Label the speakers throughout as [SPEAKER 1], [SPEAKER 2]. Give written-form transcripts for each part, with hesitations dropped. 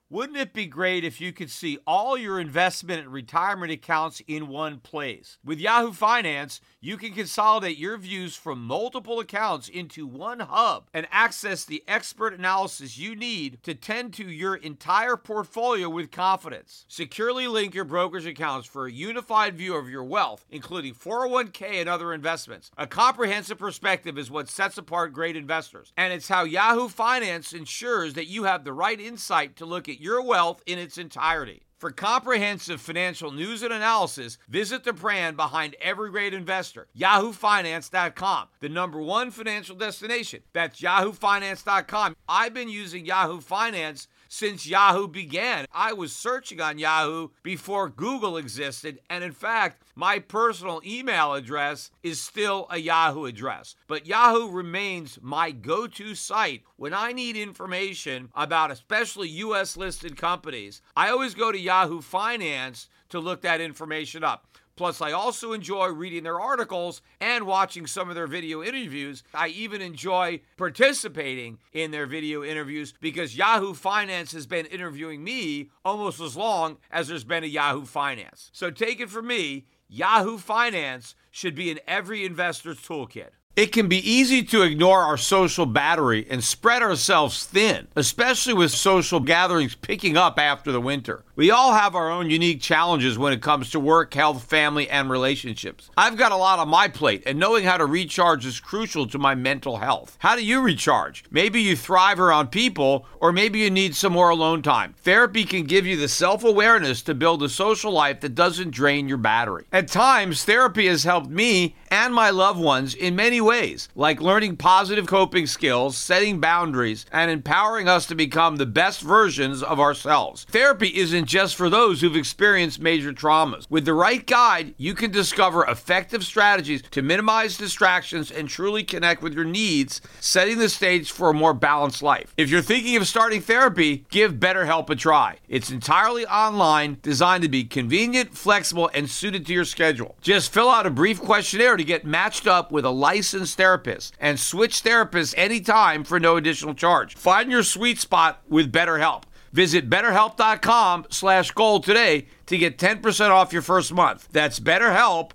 [SPEAKER 1] Wouldn't it be great if you could see all your investment and retirement accounts in one place? With Yahoo Finance, you can consolidate your views from multiple accounts into one hub and access the expert analysis you need to tend to your entire portfolio with confidence. Securely link your brokerage accounts for a unified view of your wealth, including 401k and other investments. A comprehensive perspective is what sets apart great investors, and it's how Yahoo Finance ensures that you have the right insight to look at your wealth in its entirety. For comprehensive financial news and analysis, visit the brand behind every great investor, yahoofinance.com, the #1 financial destination. That's yahoofinance.com. I've been using Yahoo Finance since Yahoo began. I was searching on Yahoo before Google existed, and in fact, my personal email address is still a Yahoo address. But Yahoo remains my go-to site when I need information about especially U.S.-listed companies. I always go to Yahoo Finance to look that information up. Plus, I also enjoy reading their articles and watching some of their video interviews. I even enjoy participating in their video interviews because Yahoo Finance has been interviewing me almost as long as there's been a Yahoo Finance. So take it from me, Yahoo Finance should be in every investor's toolkit. It can be easy to ignore our social battery and spread ourselves thin, especially with social gatherings picking up after the winter. We all have our own unique challenges when it comes to work, health, family, and relationships. I've got a lot on my plate, and knowing how to recharge is crucial to my mental health. How do you recharge? Maybe you thrive around people, or maybe you need some more alone time. Therapy can give you the self-awareness to build a social life that doesn't drain your battery. At times, therapy has helped me and my loved ones in many ways, like learning positive coping skills, setting boundaries, and empowering us to become the best versions of ourselves. Therapy isn't just for those who've experienced major traumas. With the right guide, you can discover effective strategies to minimize distractions and truly connect with your needs, setting the stage for a more balanced life. If you're thinking of starting therapy, give BetterHelp a try. It's entirely online, designed to be convenient, flexible, and suited to your schedule. Just fill out a brief questionnaire to get matched up with a licensed therapist and switch therapists anytime for no additional charge. Find your sweet spot with BetterHelp. Visit BetterHelp.com/gold today to get 10% off your first month. That's BetterHelp,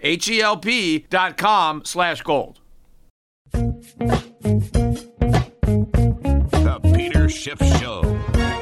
[SPEAKER 1] HELP.com/gold.
[SPEAKER 2] The Peter Schiff Show.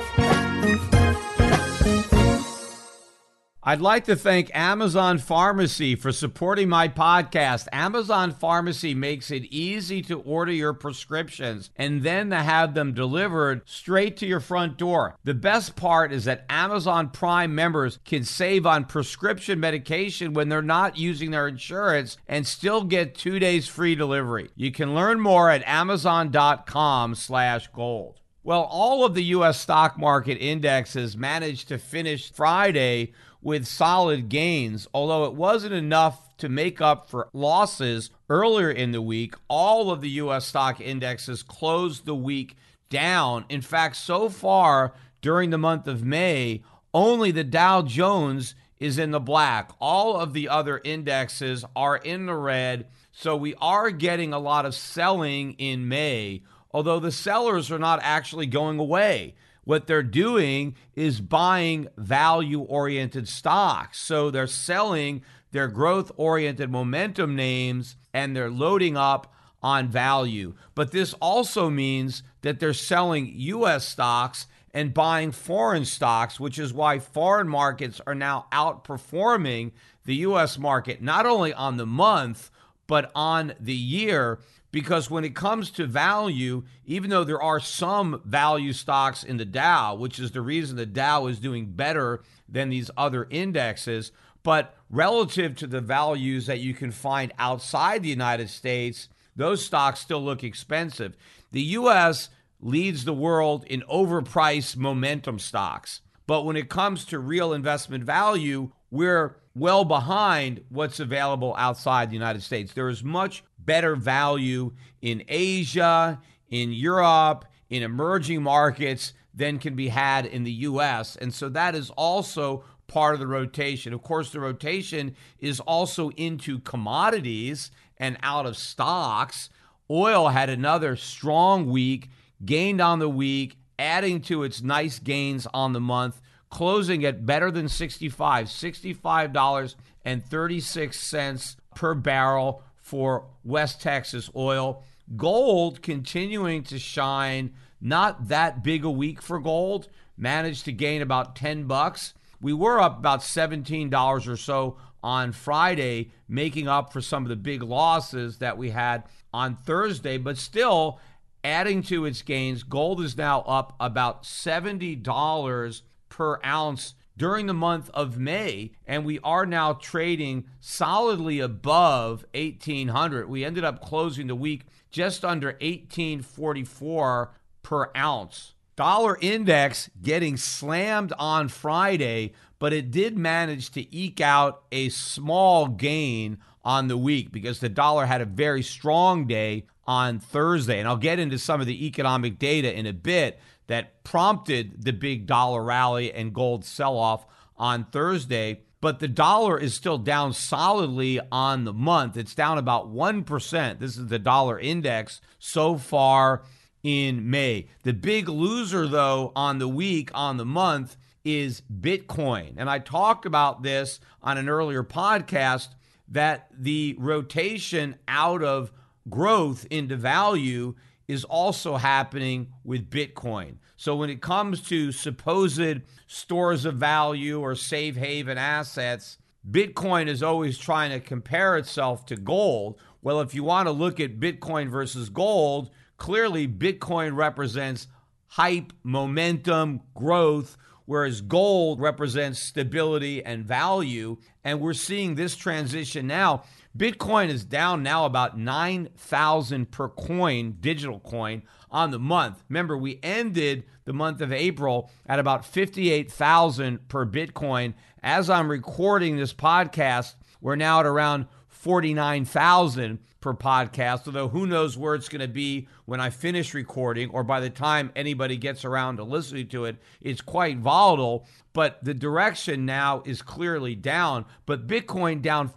[SPEAKER 1] I'd like to thank Amazon Pharmacy for supporting my podcast. Amazon Pharmacy makes it easy to order your prescriptions and then to have them delivered straight to your front door. The best part is that Amazon Prime members can save on prescription medication when they're not using their insurance and still get 2 days free delivery. You can learn more at amazon.com/gold. Well, all of the U.S. stock market indexes managed to finish Friday with solid gains, although it wasn't enough to make up for losses earlier in the week. All of the U.S. stock indexes closed the week down. In fact, so far during the month of May, only the Dow Jones is in the black. All of the other indexes are in the red, so we are getting a lot of selling in May, although the sellers are not actually going away. What they're doing is buying value-oriented stocks. So they're selling their growth-oriented momentum names and they're loading up on value. But this also means that they're selling U.S. stocks and buying foreign stocks, which is why foreign markets are now outperforming the U.S. market, not only on the month, but on the year. Because when it comes to value, even though there are some value stocks in the Dow, which is the reason the Dow is doing better than these other indexes, but relative to the values that you can find outside the United States, those stocks still look expensive. The U.S. leads the world in overpriced momentum stocks. But when it comes to real investment value, we're well behind what's available outside the United States. There is much better value in Asia, in Europe, in emerging markets than can be had in the U.S. And so that is also part of the rotation. Of course, the rotation is also into commodities and out of stocks. Oil had another strong week, gained on the week, adding to its nice gains on the month, closing at better than $65.36 per barrel for West Texas oil. Gold continuing to shine. Not that big a week for gold. Managed to gain about $10. We were up about $17 or so on Friday, making up for some of the big losses that we had on Thursday, but still adding to its gains. Gold is now up about $70 per ounce during the month of May, and we are now trading solidly above 1,800. We ended up closing the week just under 1,844 per ounce. Dollar index getting slammed on Friday, but it did manage to eke out a small gain on the week because the dollar had a very strong day on Thursday. And I'll get into some of the economic data in a bit that prompted the big dollar rally and gold sell-off on Thursday. But the dollar is still down solidly on the month. It's down about 1%. This is the dollar index so far in May. The big loser, though, on the week, on the month, is Bitcoin. And I talked about this on an earlier podcast, that the rotation out of growth into value is also happening with Bitcoin. So when it comes to supposed stores of value or safe haven assets, Bitcoin is always trying to compare itself to gold. Well, if you want to look at Bitcoin versus gold, clearly Bitcoin represents hype, momentum, growth, whereas gold represents stability and value. And we're seeing this transition now. Bitcoin is down now about 9,000 per coin, digital coin, on the month. Remember, we ended the month of April at about 58,000 per Bitcoin. As I'm recording this podcast, we're now at around 49,000 per podcast, although who knows where it's going to be when I finish recording or by the time anybody gets around to listening to it. It's quite volatile, but the direction now is clearly down. But Bitcoin down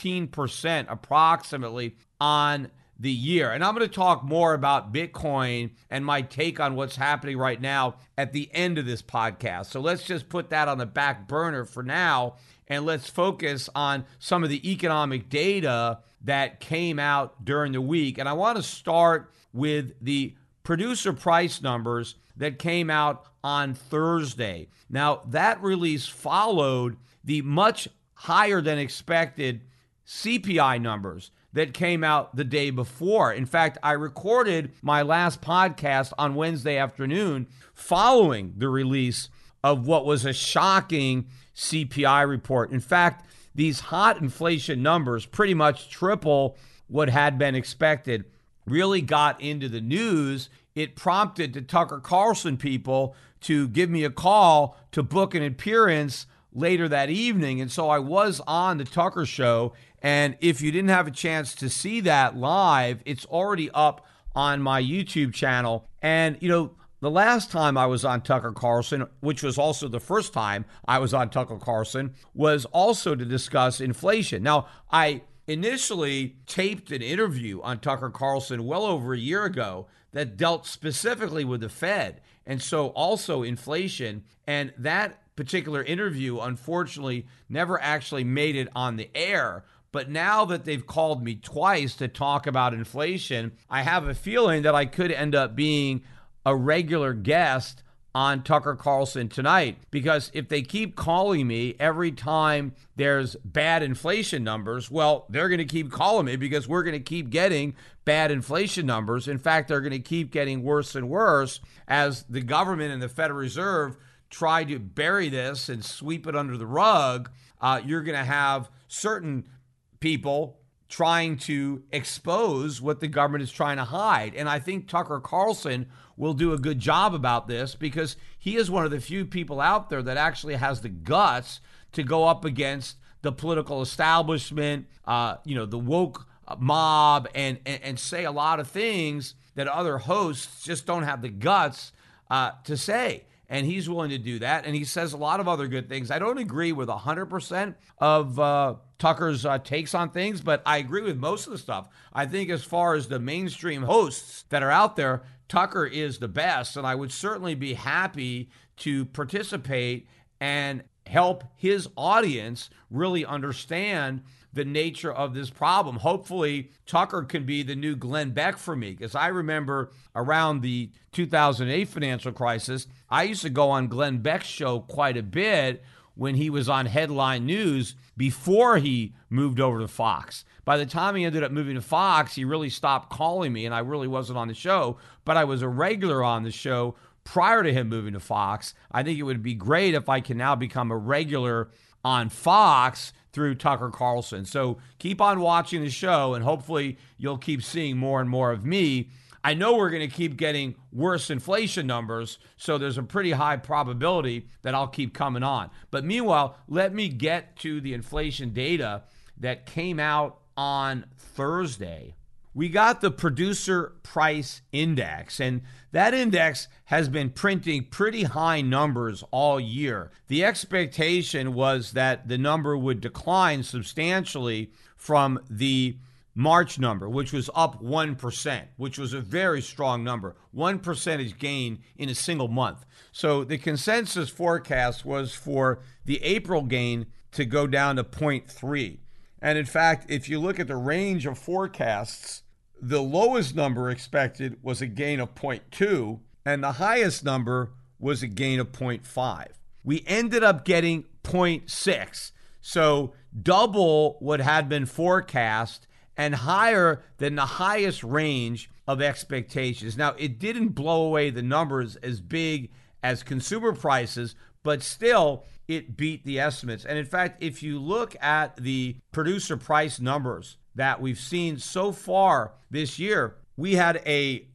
[SPEAKER 1] 15% approximately on the year. And I'm going to talk more about Bitcoin and my take on what's happening right now at the end of this podcast. So let's just put that on the back burner for now, and let's focus on some of the economic data that came out during the week. And I want to start with the producer price numbers that came out on Thursday. Now, that release followed the much higher than expected CPI numbers that came out the day before. In fact, I recorded my last podcast on Wednesday afternoon following the release of what was a shocking CPI report. In fact, these hot inflation numbers, pretty much triple what had been expected, really got into the news. It prompted the Tucker Carlson people to give me a call to book an appearance later that evening. And so I was on the Tucker Show. And if you didn't have a chance to see that live, it's already up on my YouTube channel. And, you know, the last time I was on Tucker Carlson, which was also the first time I was on Tucker Carlson, was also to discuss inflation. Now, I initially taped an interview on Tucker Carlson well over a year ago that dealt specifically with the Fed, and so also inflation. And that particular interview, unfortunately, never actually made it on the air. But now that they've called me twice to talk about inflation, I have a feeling that I could end up being a regular guest on Tucker Carlson tonight, because if they keep calling me every time there's bad inflation numbers, well, they're going to keep calling me because we're going to keep getting bad inflation numbers. In fact, they're going to keep getting worse and worse as the government and the Federal Reserve try to bury this and sweep it under the rug. You're going to have certain people trying to expose what the government is trying to hide. And I think Tucker Carlson will do a good job about this because he is one of the few people out there that actually has the guts to go up against the political establishment, the woke mob, and say a lot of things that other hosts just don't have the guts to say. and he's willing to do that. And he says a lot of other good things. I don't agree with 100% of Tucker's takes on things, but I agree with most of the stuff. I think as far as the mainstream hosts that are out there, Tucker is the best, and I would certainly be happy to participate and help his audience really understand the nature of this problem. Hopefully, Tucker can be the new Glenn Beck for me, because I remember around the 2008 financial crisis, I used to go on Glenn Beck's show quite a bit when he was on Headline News before he moved over to Fox. By the time he ended up moving to Fox, he really stopped calling me, and I really wasn't on the show, but I was a regular on the show prior to him moving to Fox. I think it would be great if I can now become a regular on Fox through Tucker Carlson. So keep on watching the show, and hopefully you'll keep seeing more and more of me. I know we're going to keep getting worse inflation numbers, so there's a pretty high probability that I'll keep coming on. But meanwhile, let me get to the inflation data that came out on Thursday. We got the Producer Price Index, and that index has been printing pretty high numbers all year. The expectation was that the number would decline substantially from the March number, which was up 1%, which was a very strong number, 1 percentage gain in a single month. So the consensus forecast was for the April gain to go down to 0.3. And in fact, if you look at the range of forecasts, the lowest number expected was a gain of 0.2, and the highest number was a gain of 0.5. We ended up getting 0.6, so double what had been forecast and higher than the highest range of expectations. Now, it didn't blow away the numbers as big as consumer prices, but still, it beat the estimates. And in fact, if you look at the producer price numbers that we've seen so far this year, we had a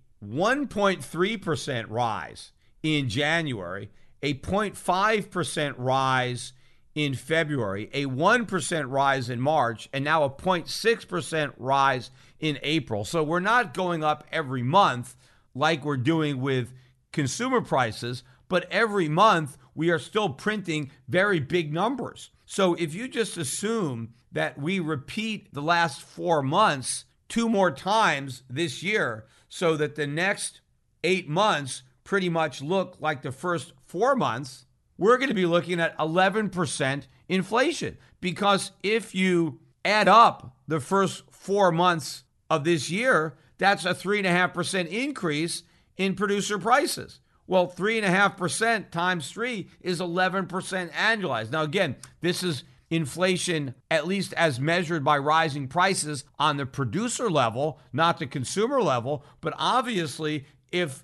[SPEAKER 1] 1.3% rise in January, a 0.5% rise in February, a 1% rise in March, and now a 0.6% rise in April. So we're not going up every month like we're doing with consumer prices, but every month we are still printing very big numbers. So if you just assume that we repeat the last 4 months 2 more times this year so that the next 8 months pretty much look like the first 4 months, we're going to be looking at 11% inflation. Because if you add up the first 4 months of this year, that's a 3.5% increase in producer prices. Well, 3.5% times 3 is 11% annualized. Now, again, this is inflation, at least as measured by rising prices on the producer level, not the consumer level. But obviously, if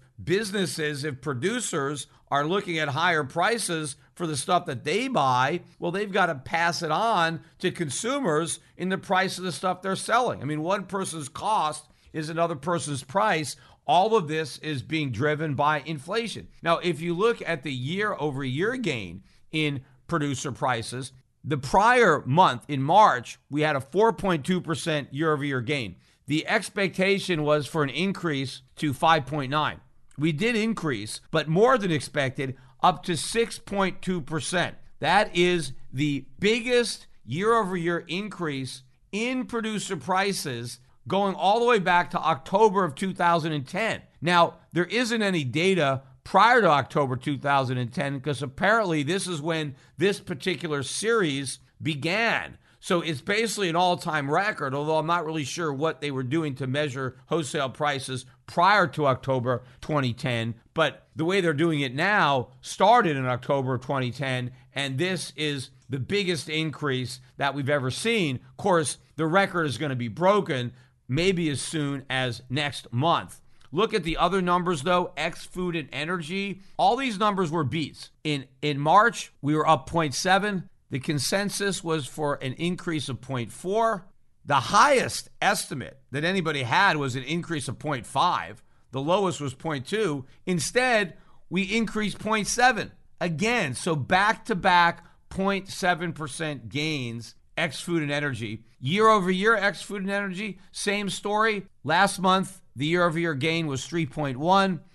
[SPEAKER 1] producers are looking at higher prices for the stuff that they buy, well, they've got to pass it on to consumers in the price of the stuff they're selling. I mean, one person's cost is another person's price. All of this is being driven by inflation. Now, if you look at the year-over-year gain in producer prices, the prior month in March, we had a 4.2% year-over-year gain. The expectation was for an increase to 5.9. We did increase, but more than expected, up to 6.2%. That is the biggest year-over-year increase in producer prices going all the way back to October of 2010. Now, there isn't any data prior to October 2010 because apparently this is when this particular series began. So it's basically an all-time record, although I'm not really sure what they were doing to measure wholesale prices prior to October 2010. But the way they're doing it now started in October of 2010, and this is the biggest increase that we've ever seen. Of course, the record is going to be broken maybe as soon as next month. Look at the other numbers, though, ex-food and energy. All these numbers were beats. In March, we were up 0.7. The consensus was for an increase of 0.4. The highest estimate that anybody had was an increase of 0.5. The lowest was 0.2. Instead, we increased 0.7 again. So back-to-back 0.7% gains, ex-food and energy. Year over year, ex-food and energy, same story. Last month, the year-over-year gain was 3.1.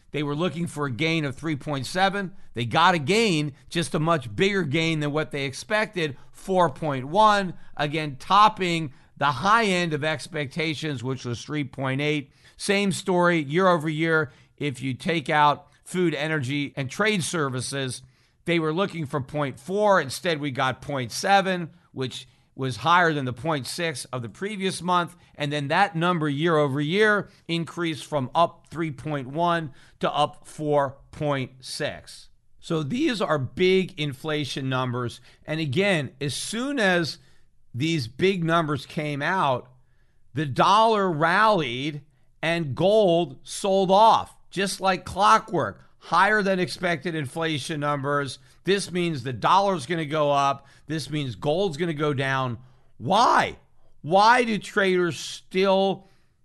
[SPEAKER 1] They were looking for a gain of 3.7. They got a gain, just a much bigger gain than what they expected, 4.1. Again, topping the high end of expectations, which was 3.8. Same story year over year. If you take out food, energy, and trade services, they were looking for 0.4. Instead, we got 0.7, which was higher than the 0.6 of the previous month. And then that number year over year increased from up 3.1 to up 4.6. So these are big inflation numbers. And again, as soon as these big numbers came out, the dollar rallied and gold sold off, just like clockwork. Higher than expected inflation numbers. This means the dollar's going to go up. This means gold's going to go down. Why? Why do traders still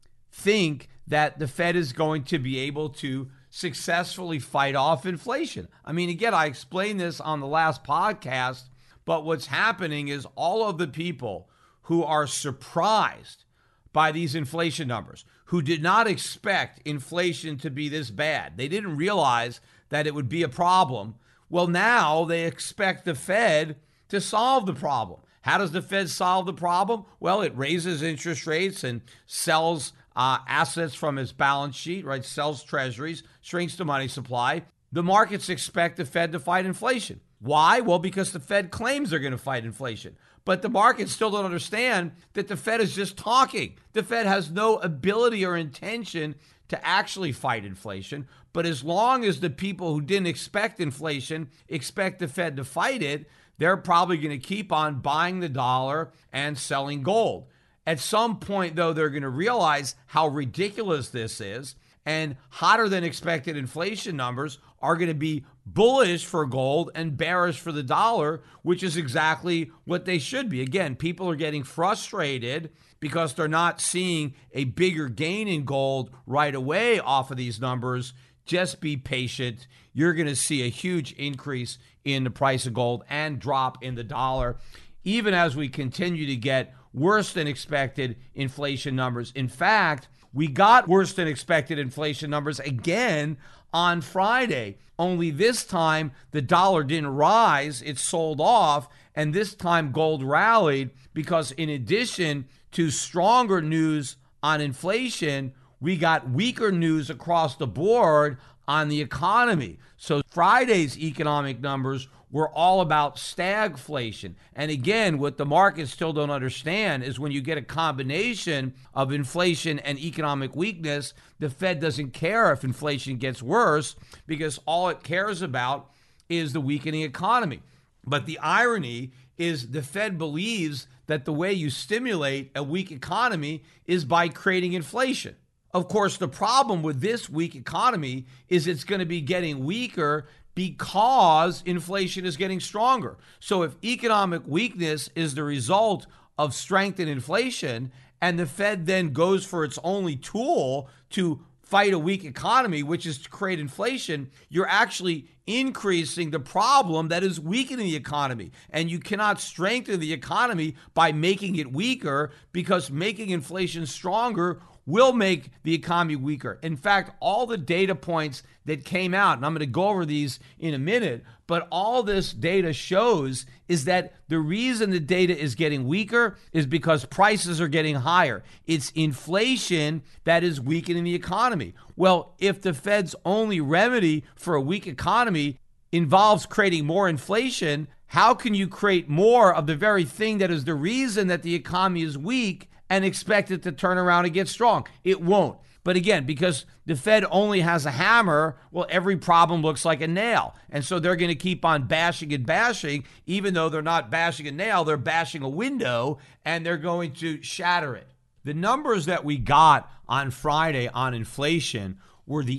[SPEAKER 1] think that the Fed is going to be able to successfully fight off inflation? I mean, again, I explained this on the last podcast, but what's happening is all of the people who are surprised by these inflation numbers, who did not expect inflation to be this bad. They didn't realize that it would be a problem. Well, now they expect the Fed to solve the problem. How does the Fed solve the problem? Well, it raises interest rates and sells assets from its balance sheet, right? Sells treasuries, shrinks the money supply. The markets expect the Fed to fight inflation. Why? Well, because the Fed claims they're going to fight inflation. But the markets still don't understand that the Fed is just talking. The Fed has no ability or intention to actually fight inflation. But as long as the people who didn't expect inflation expect the Fed to fight it, they're probably going to keep on buying the dollar and selling gold. At some point, though, they're going to realize how ridiculous this is, and hotter than expected inflation numbers are going to be bullish for gold and bearish for the dollar, which is exactly what they should be. Again, people are getting frustrated because they're not seeing a bigger gain in gold right away off of these numbers. Just be patient. You're going to see a huge increase in the price of gold and drop in the dollar, even as we continue to get worse than expected inflation numbers. In fact, we got worse than expected inflation numbers again on Friday. Only this time the dollar didn't rise, it sold off, and this time gold rallied because in addition to stronger news on inflation, we got weaker news across the board on the economy. So Friday's economic numbers were all about stagflation. And again, what the markets still don't understand is when you get a combination of inflation and economic weakness, the Fed doesn't care if inflation gets worse because all it cares about is the weakening economy. But the irony is the Fed believes that the way you stimulate a weak economy is by creating inflation. Of course, the problem with this weak economy is it's going to be getting weaker because inflation is getting stronger. So if economic weakness is the result of strength in inflation, and the Fed then goes for its only tool to fight a weak economy, which is to create inflation, you're actually increasing the problem that is weakening the economy. And you cannot strengthen the economy by making it weaker, because making inflation stronger will make the economy weaker. In fact, all the data points that came out, and I'm going to go over these in a minute, but all this data shows is that the reason the data is getting weaker is because prices are getting higher. It's inflation that is weakening the economy. Well, if the Fed's only remedy for a weak economy involves creating more inflation, how can you create more of the very thing that is the reason that the economy is weak and expect it to turn around and get strong? It won't. But again, because the Fed only has a hammer, well, every problem looks like a nail. And so they're going to keep on bashing and bashing, even though they're not bashing a nail, they're bashing a window, and they're going to shatter it. The numbers that we got on Friday on inflation were the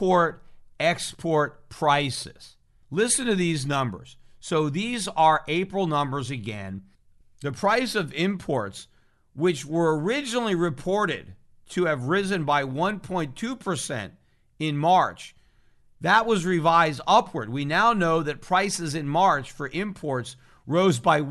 [SPEAKER 1] import-export prices. Listen to these numbers. So these are April numbers again. The price of imports, which were originally reported to have risen by 1.2% in March, that was revised upward. We now know that prices in March for imports rose by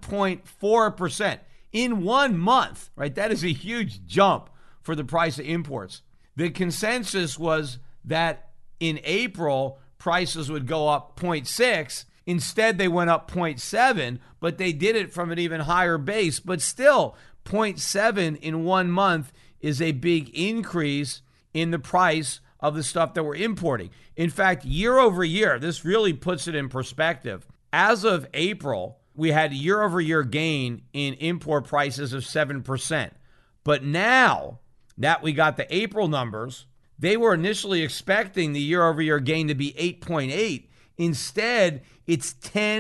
[SPEAKER 1] 1.4% in 1 month, right? That is a huge jump for the price of imports. The consensus was that in April prices would go up 0.6. Instead, they went up 0.7, but they did it from an even higher base. But still, 0.7 in 1 month is a big increase in the price of the stuff that we're importing. In fact, year over year, this really puts it in perspective. As of April, we had year over year gain in import prices of 7%. But now that we got the April numbers, they were initially expecting the year over year gain to be 8.8. Instead, it's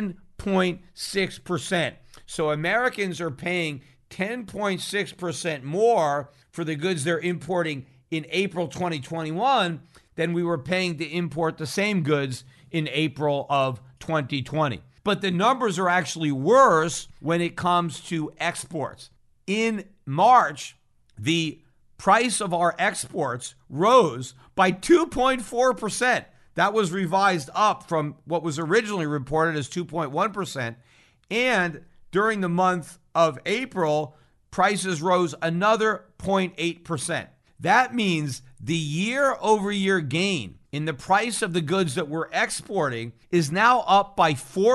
[SPEAKER 1] 10.6%. So Americans are paying 10.6% more for the goods they're importing in April 2021 than we were paying to import the same goods in April of 2020. But the numbers are actually worse when it comes to exports. In March, the price of our exports rose by 2.4%. That was revised up from what was originally reported as 2.1%. And during the month of April, prices rose another 0.8%. That means the year-over-year gain in the price of the goods that we're exporting is now up by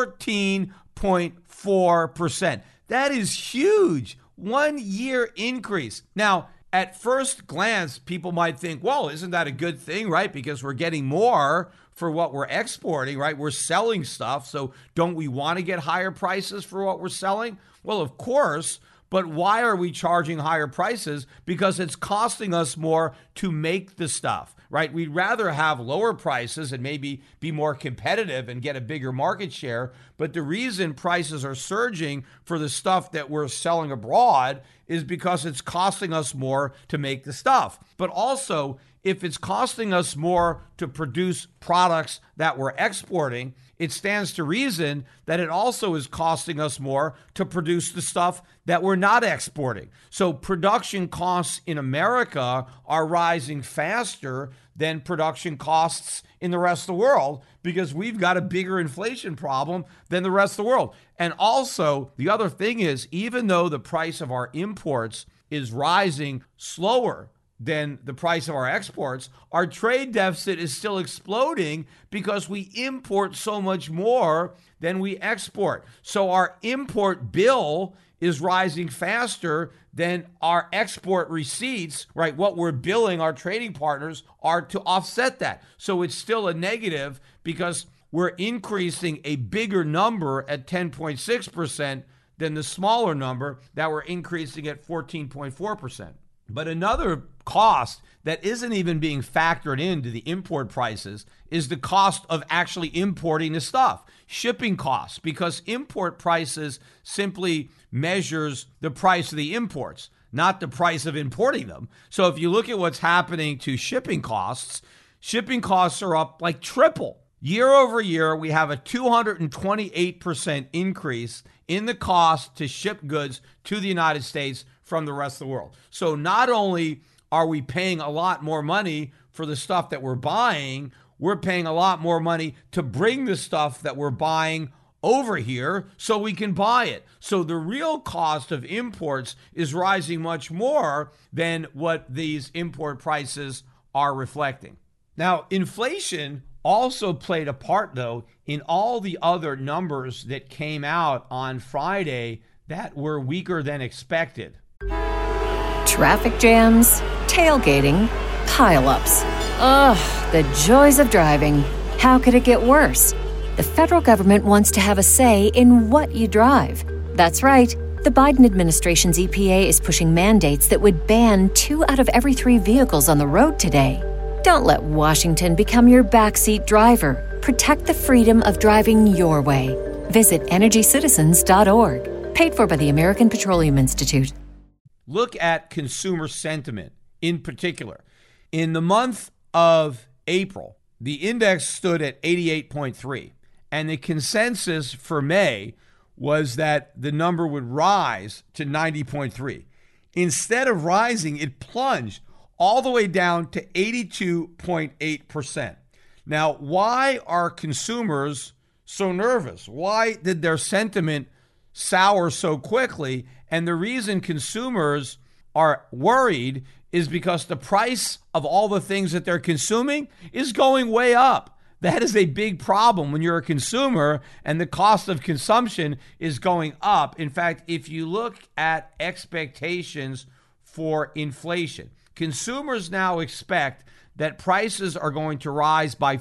[SPEAKER 1] 14.4%. That is huge. 1 year increase. Now, at first glance, people might think, well, isn't that a good thing, right? Because we're getting more for what we're exporting, right? We're selling stuff, so don't we want to get higher prices for what we're selling? Well, of course, but why are we charging higher prices? Because it's costing us more to make the stuff, right? We'd rather have lower prices and maybe be more competitive and get a bigger market share. But the reason prices are surging for the stuff that we're selling abroad is because it's costing us more to make the stuff. But also, if it's costing us more to produce products that we're exporting, it stands to reason that it also is costing us more to produce the stuff that we're not exporting. So production costs in America are rising faster than production costs in the rest of the world because we've got a bigger inflation problem than the rest of the world. And also, the other thing is, even though the price of our imports is rising slower than the price of our exports, our trade deficit is still exploding because we import so much more than we export. So our import bill is rising faster than our export receipts, right? What we're billing our trading partners are to offset that. So it's still a negative because we're increasing a bigger number at 10.6% than the smaller number that we're increasing at 14.4%. But another cost that isn't even being factored into the import prices is the cost of actually importing the stuff, shipping costs, because import prices simply measures the price of the imports, not the price of importing them. So if you look at what's happening to shipping costs are up like triple. Year over year, we have a 228% increase in the cost to ship goods to the United States from the rest of the world. So not only are we paying a lot more money for the stuff that we're buying, we're paying a lot more money to bring the stuff that we're buying over here so we can buy it. So the real cost of imports is rising much more than what these import prices are reflecting. Now, inflation also played a part, though, in all the other numbers that came out on Friday that were weaker than expected.
[SPEAKER 3] Traffic jams, tailgating, pileups. Ugh, the joys of driving. How could it get worse? The federal government wants to have a say in what you drive. That's right. The Biden administration's EPA is pushing mandates that would ban 2 out of every 3 vehicles on the road today. Don't let Washington become your backseat driver. Protect the freedom of driving your way. Visit EnergyCitizens.org. Paid for by the American Petroleum Institute.
[SPEAKER 1] Look at consumer sentiment in particular. In the month of April, the index stood at 88.3, and the consensus for May was that the number would rise to 90.3. Instead of rising, it plunged all the way down to 82.8%. Now, why are consumers so nervous? Why did their sentiment sour so quickly? And the reason consumers
[SPEAKER 4] are worried is because the price of all the things that they're consuming is going way up. That is a big problem when you're a consumer and the cost of consumption is going up. In fact, if you look at expectations for inflation, consumers now expect that prices are going to rise by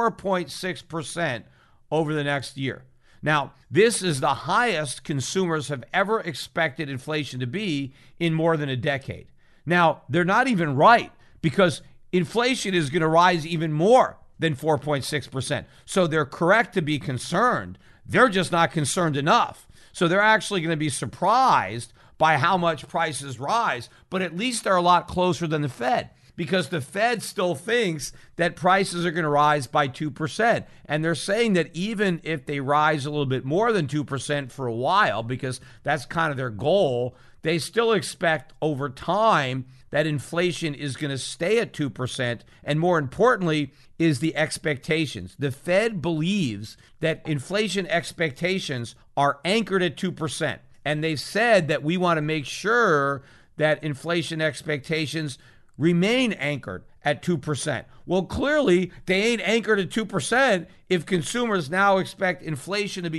[SPEAKER 4] 4.6% over the next year. Now, this is the highest consumers have ever expected inflation to be in more than a decade. Now, they're not even right because inflation is going to rise even more than 4.6%. So they're correct to be concerned. They're just not concerned enough. So they're actually going to be surprised by how much prices rise, but at least they're a lot closer than the Fed, because the Fed still thinks that prices are going to rise by 2%. And they're saying that even if they rise a little bit more than 2% for a while, because that's kind of their goal, they still expect over time that inflation is going to stay at 2%. And more importantly, is the expectations. The Fed believes that inflation expectations are anchored at 2%. And they said that we want to make sure that inflation expectations remain anchored at 2%. Well, clearly, they ain't anchored at 2%. If consumers now expect inflation to be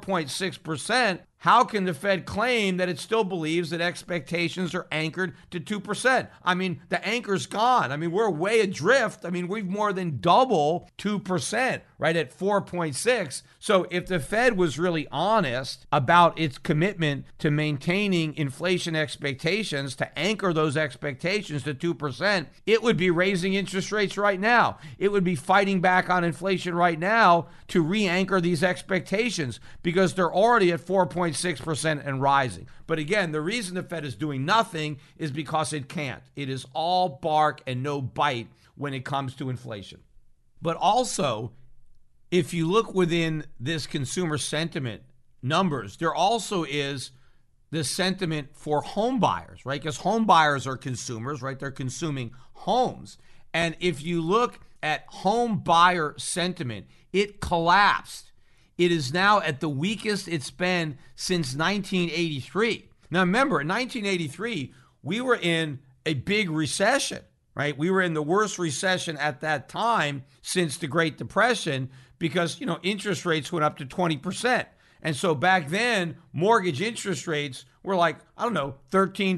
[SPEAKER 4] 4.6%, how can the Fed claim that it still believes that expectations are anchored to 2%? I mean, the anchor's gone. I mean, we're way adrift. I mean, we've more than double 2%, right, at 4.6. So if the Fed was really honest about its commitment to maintaining inflation expectations, to anchor those expectations to 2%, it would be raising interest rates right now. It would be fighting back on inflation right now to re-anchor these expectations because they're already at 4.6% and rising. But again, the reason the Fed is doing nothing is because it can't. It is all bark and no bite when it comes to inflation. But also, if you look within this consumer sentiment numbers, there also is the sentiment for home buyers, right? Because home buyers are consumers, right? They're consuming homes. And if you look at home buyer sentiment, it collapsed. It is now at the weakest it's been since 1983. Now, remember, in 1983, we were in a big recession, right? We were in the worst recession at that time since the Great Depression because, interest rates went up to 20%. And so back then, mortgage interest rates were like, 13,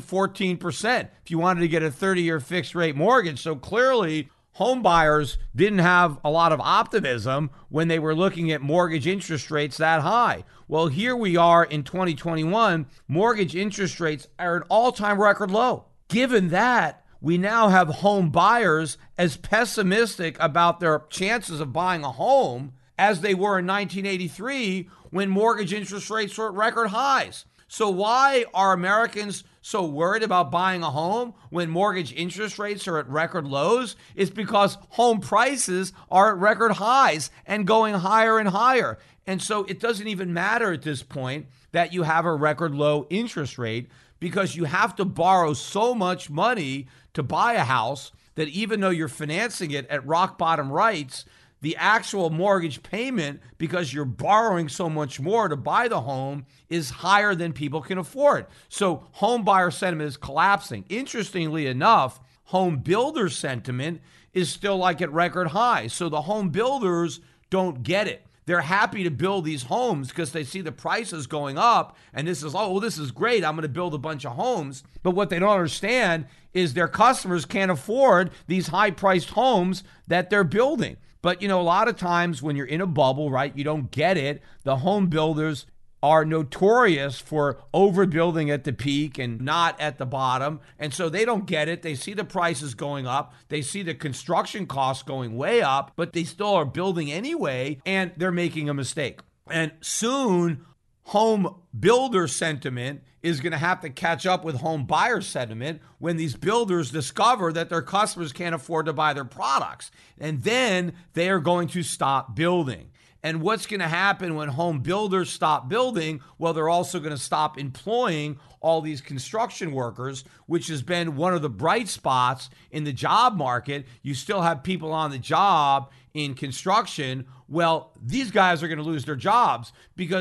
[SPEAKER 4] 14% if you wanted to get a 30-year fixed rate mortgage. So clearly, home buyers didn't have a lot of optimism when they were looking at mortgage interest rates that high. Well, here we are in 2021, mortgage interest rates are an all-time record low. Given that, we now have home buyers as pessimistic about their chances of buying a home as they were in 1983 when mortgage interest rates were at record highs. So why are Americans so worried about buying a home when mortgage interest rates are at record lows? It's because home prices are at record highs and going higher and higher. And so it doesn't even matter at this point that you have a record low interest rate because you have to borrow so much money to buy a house that even though you're financing it at rock bottom rates, the actual mortgage payment, because you're borrowing so much more to buy the home, is higher than people can afford. So home buyer sentiment is collapsing. Interestingly enough, home builder sentiment is still like at record highs. So the home builders don't get it. They're happy to build these homes because they see the prices going up and this is great. I'm going to build a bunch of homes. But what they don't understand is their customers can't afford these high-priced homes that they're building. But, a lot of times when you're in a bubble, right, you don't get it. The home builders are notorious for overbuilding at the peak and not at the bottom. And so they don't get it. They see the prices going up. They see the construction costs going way up, but they still are building anyway, and they're making a mistake. And soon, home builder sentiment is going to have to catch up with home buyer sentiment when these builders discover that their customers can't afford to buy their products. And then they are going to stop building. And what's going to happen when home builders stop building? Well, they're also going to stop employing all these construction workers, which has been one of the bright spots in the job market. You still have people on the job in construction. Well, these guys are going to lose their jobs because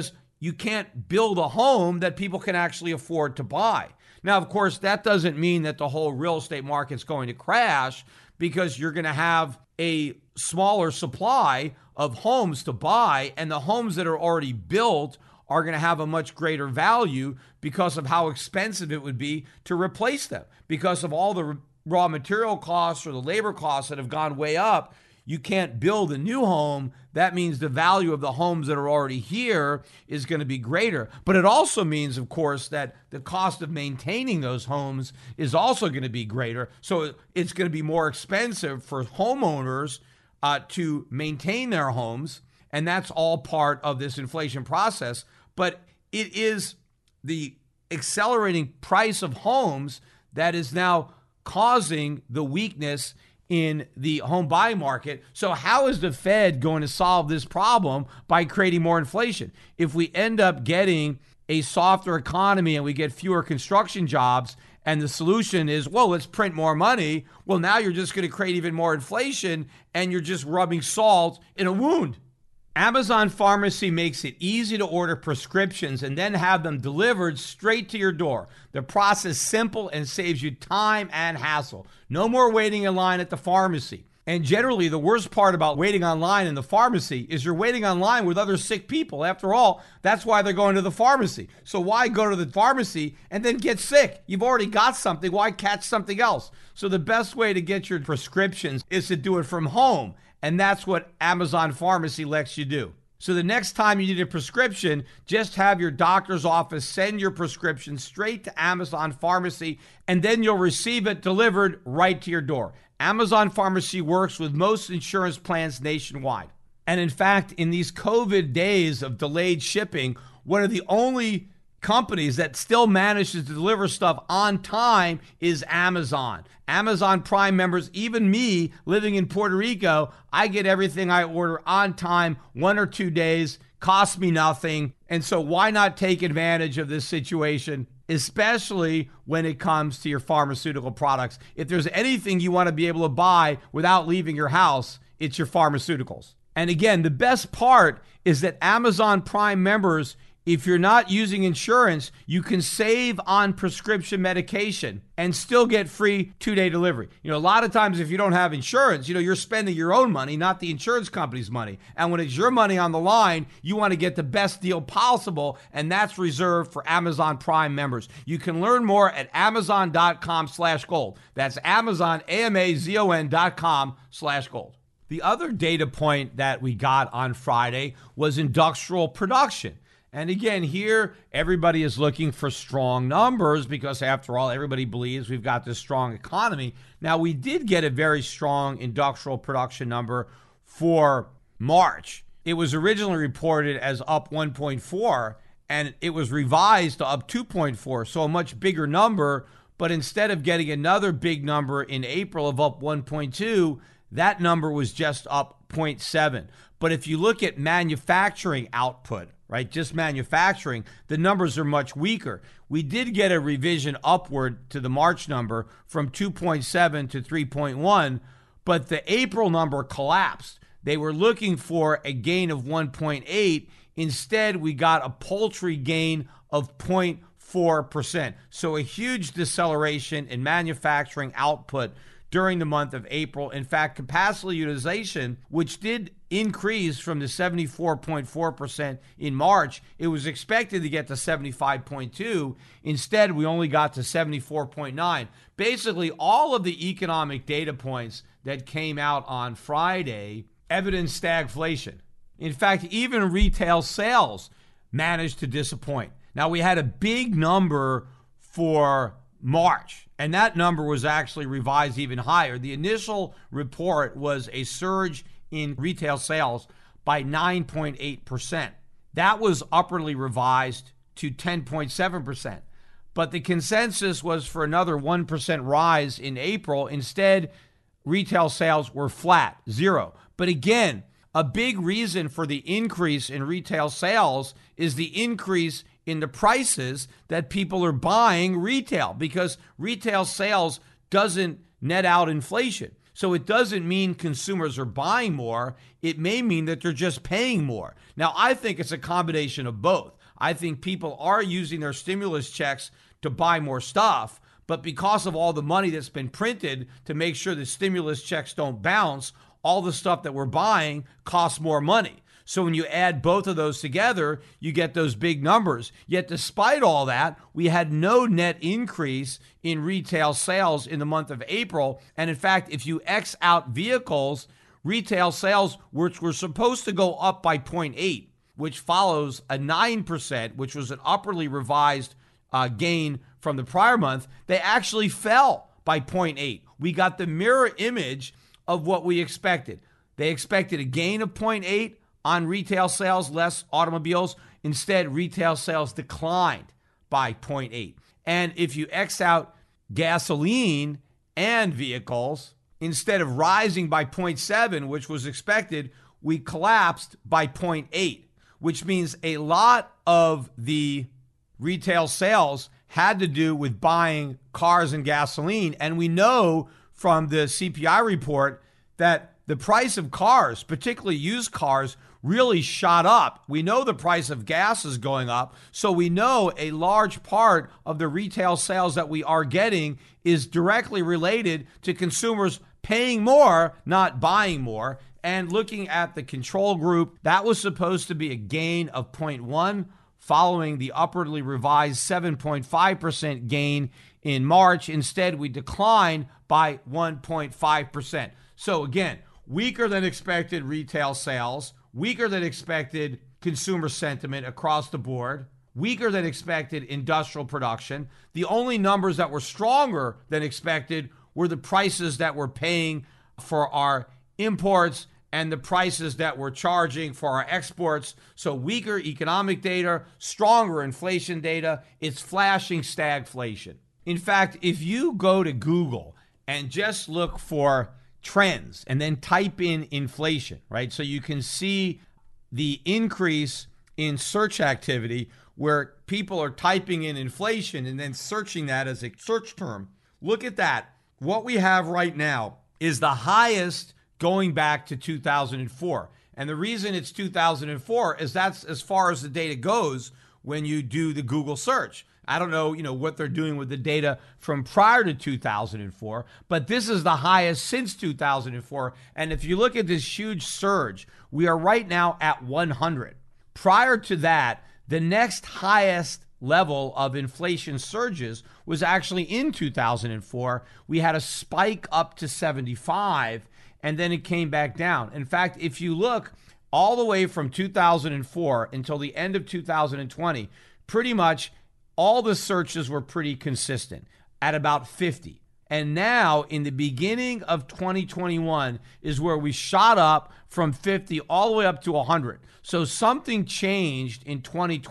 [SPEAKER 4] you can't build a home that people can actually afford to buy. Now, of course, that doesn't mean that the whole real estate market's going to crash, because you're going to have a smaller supply of homes to buy, and the homes that are already built are going to have a much greater value because of how expensive it would be to replace them. Because of all the raw material costs or the labor costs that have gone way up, you can't build a new home. That means the value of the homes that are already here is going to be greater. But it also means, of course, that the cost of maintaining those homes is also going to be greater. So it's going to be more expensive for homeowners to maintain their homes. And that's all part of this inflation process. But it is the accelerating price of homes that is now causing the weakness in the home buying market. So how is the Fed going to solve this problem by creating more inflation? If we end up getting a softer economy and we get fewer construction jobs, and the solution is, well, let's print more money, well, now you're just going to create even more inflation, and you're just rubbing salt in a wound. Amazon Pharmacy makes it easy to order prescriptions and then have them delivered straight to your door. The process is simple and saves you time and hassle. No more waiting in line at the pharmacy. And generally, the worst part about waiting online in the pharmacy is you're waiting online with other sick people. After all, that's why they're going to the pharmacy. So why go to the pharmacy and then get sick? You've already got something. Why catch something else? So the best way to get your prescriptions is to do it from home. And that's what Amazon Pharmacy lets you do. So the next time you need a prescription, just have your doctor's office send your prescription straight to Amazon Pharmacy, and then you'll receive it delivered right to your door. Amazon Pharmacy works with most insurance plans nationwide. And in fact, in these COVID days of delayed shipping, one of the only companies that still manages to deliver stuff on time is Amazon. Amazon Prime members, even me living in Puerto Rico, I get everything I order on time, 1 or 2 days, costs me nothing. And so why not take advantage of this situation, especially when it comes to your pharmaceutical products? If there's anything you want to be able to buy without leaving your house, it's your pharmaceuticals. And again, the best part is that Amazon Prime members, if you're not using insurance, you can save on prescription medication and still get free 2-day delivery. You know, a lot of times if you don't have insurance, you're spending your own money, not the insurance company's money. And when it's your money on the line, you want to get the best deal possible, and that's reserved for Amazon Prime members. You can learn more at amazon.com/gold. That's Amazon, amazon.com/gold. The other data point that we got on Friday was industrial production. And again, here, everybody is looking for strong numbers because, after all, everybody believes we've got this strong economy. Now, we did get a very strong industrial production number for March. It was originally reported as up 1.4, and it was revised to up 2.4, so a much bigger number. But instead of getting another big number in April of up 1.2, that number was just up 0.7. But if you look at manufacturing output, right, just manufacturing, the numbers are much weaker. We did get a revision upward to the March number from 2.7 to 3.1, but the April number collapsed. They were looking for a gain of 1.8. Instead, we got a paltry gain of 0.4%. So a huge deceleration in manufacturing output during the month of April. In fact, capacity utilization, which did increase from the 74.4% in March, it was expected to get to 75.2. Instead, we only got to 74.9. Basically, all of the economic data points that came out on Friday evidenced stagflation. In fact, even retail sales managed to disappoint. Now, we had a big number for March, and that number was actually revised even higher. The initial report was a surge in retail sales by 9.8%. That was upwardly revised to 10.7%. But the consensus was for another 1% rise in April. Instead, retail sales were flat, 0. But again, a big reason for the increase in retail sales is the increase in the prices that people are buying retail, because retail sales doesn't net out inflation. So it doesn't mean consumers are buying more. It may mean that they're just paying more. Now, I think it's a combination of both. I think people are using their stimulus checks to buy more stuff, but because of all the money that's been printed to make sure the stimulus checks don't bounce, all the stuff that we're buying costs more money. So when you add both of those together, you get those big numbers. Yet despite all that, we had no net increase in retail sales in the month of April. And in fact, if you X out vehicles, retail sales, which were supposed to go up by 0.8, which follows a 9%, which was an upwardly revised gain from the prior month, they actually fell by 0.8. We got the mirror image of what we expected. They expected a gain of 0.8 on retail sales, less automobiles. Instead, retail sales declined by 0.8. And if you X out gasoline and vehicles, instead of rising by 0.7, which was expected, we collapsed by 0.8, which means a lot of the retail sales had to do with buying cars and gasoline. And we know from the CPI report that the price of cars, particularly used cars, really shot up. We know the price of gas is going up, so we know a large part of the retail sales that we are getting is directly related to consumers paying more, not buying more. And looking at the control group, that was supposed to be a gain of 0.1 following the upwardly revised 7.5% gain in March. Instead, we declined by 1.5%. So again, weaker than expected retail sales, weaker than expected consumer sentiment across the board, weaker than expected industrial production. The only numbers that were stronger than expected were the prices that we're paying for our imports and the prices that we're charging for our exports. So weaker economic data, stronger inflation data. It's flashing stagflation. In fact, if you go to Google and just look for trends and then type in inflation, right? So you can see the increase in search activity where people are typing in inflation and then searching that as a search term. Look at that. What we have right now is the highest going back to 2004. And the reason it's 2004 is that's as far as the data goes when you do the Google search. I don't know, what they're doing with the data from prior to 2004, but this is the highest since 2004. And if you look at this huge surge, we are right now at 100. Prior to that, the next highest level of inflation surges was actually in 2004. We had a spike up to 75, and then it came back down. In fact, if you look all the way from 2004 until the end of 2020, pretty much all the searches were pretty consistent at about 50. And now in the beginning of 2021 is where we shot up from 50 all the way up to 100. So something changed in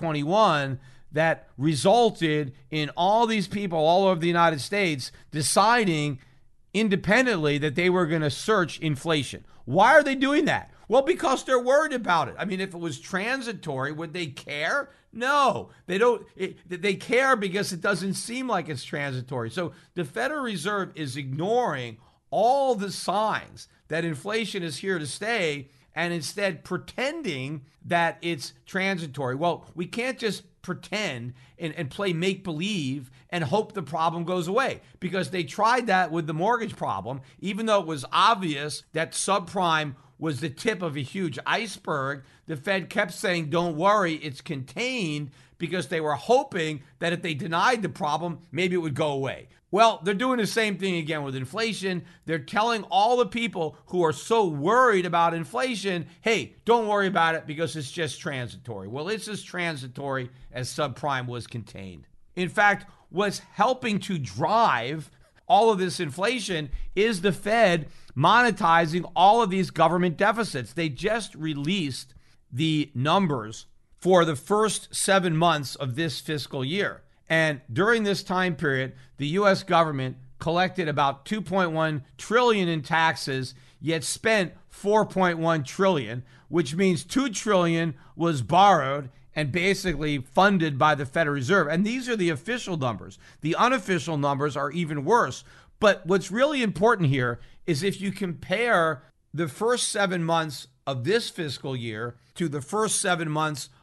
[SPEAKER 4] 2021 that resulted in all these people all over the United States deciding independently that they were going to search inflation. Why are they doing that? Well, because they're worried about it. I mean, if it was transitory, would they care? No, they don't. They care because it doesn't seem like it's transitory. So the Federal Reserve is ignoring all the signs that inflation is here to stay and instead pretending that it's transitory. Well, we can't just pretend and play make-believe and hope the problem goes away, because they tried that with the mortgage problem, even though it was obvious that subprime was the tip of a huge iceberg. The Fed kept saying, don't worry, it's contained, because they were hoping that if they denied the problem, maybe it would go away. Well, they're doing the same thing again with inflation. They're telling all the people who are so worried about inflation, hey, don't worry about it because it's just transitory. Well, it's as transitory as subprime was contained. In fact, what's helping to drive all of this inflation is the Fed monetizing all of these government deficits. They just released the numbers for the first 7 months of this fiscal year. And during this time period, the U.S. government collected about $2.1 trillion in taxes, yet spent $4.1 trillion, which means $2 trillion was borrowed and basically funded by the Federal Reserve. And these are the official numbers. The unofficial numbers are even worse. But what's really important here is if you compare the first 7 months of this fiscal year to the first 7 months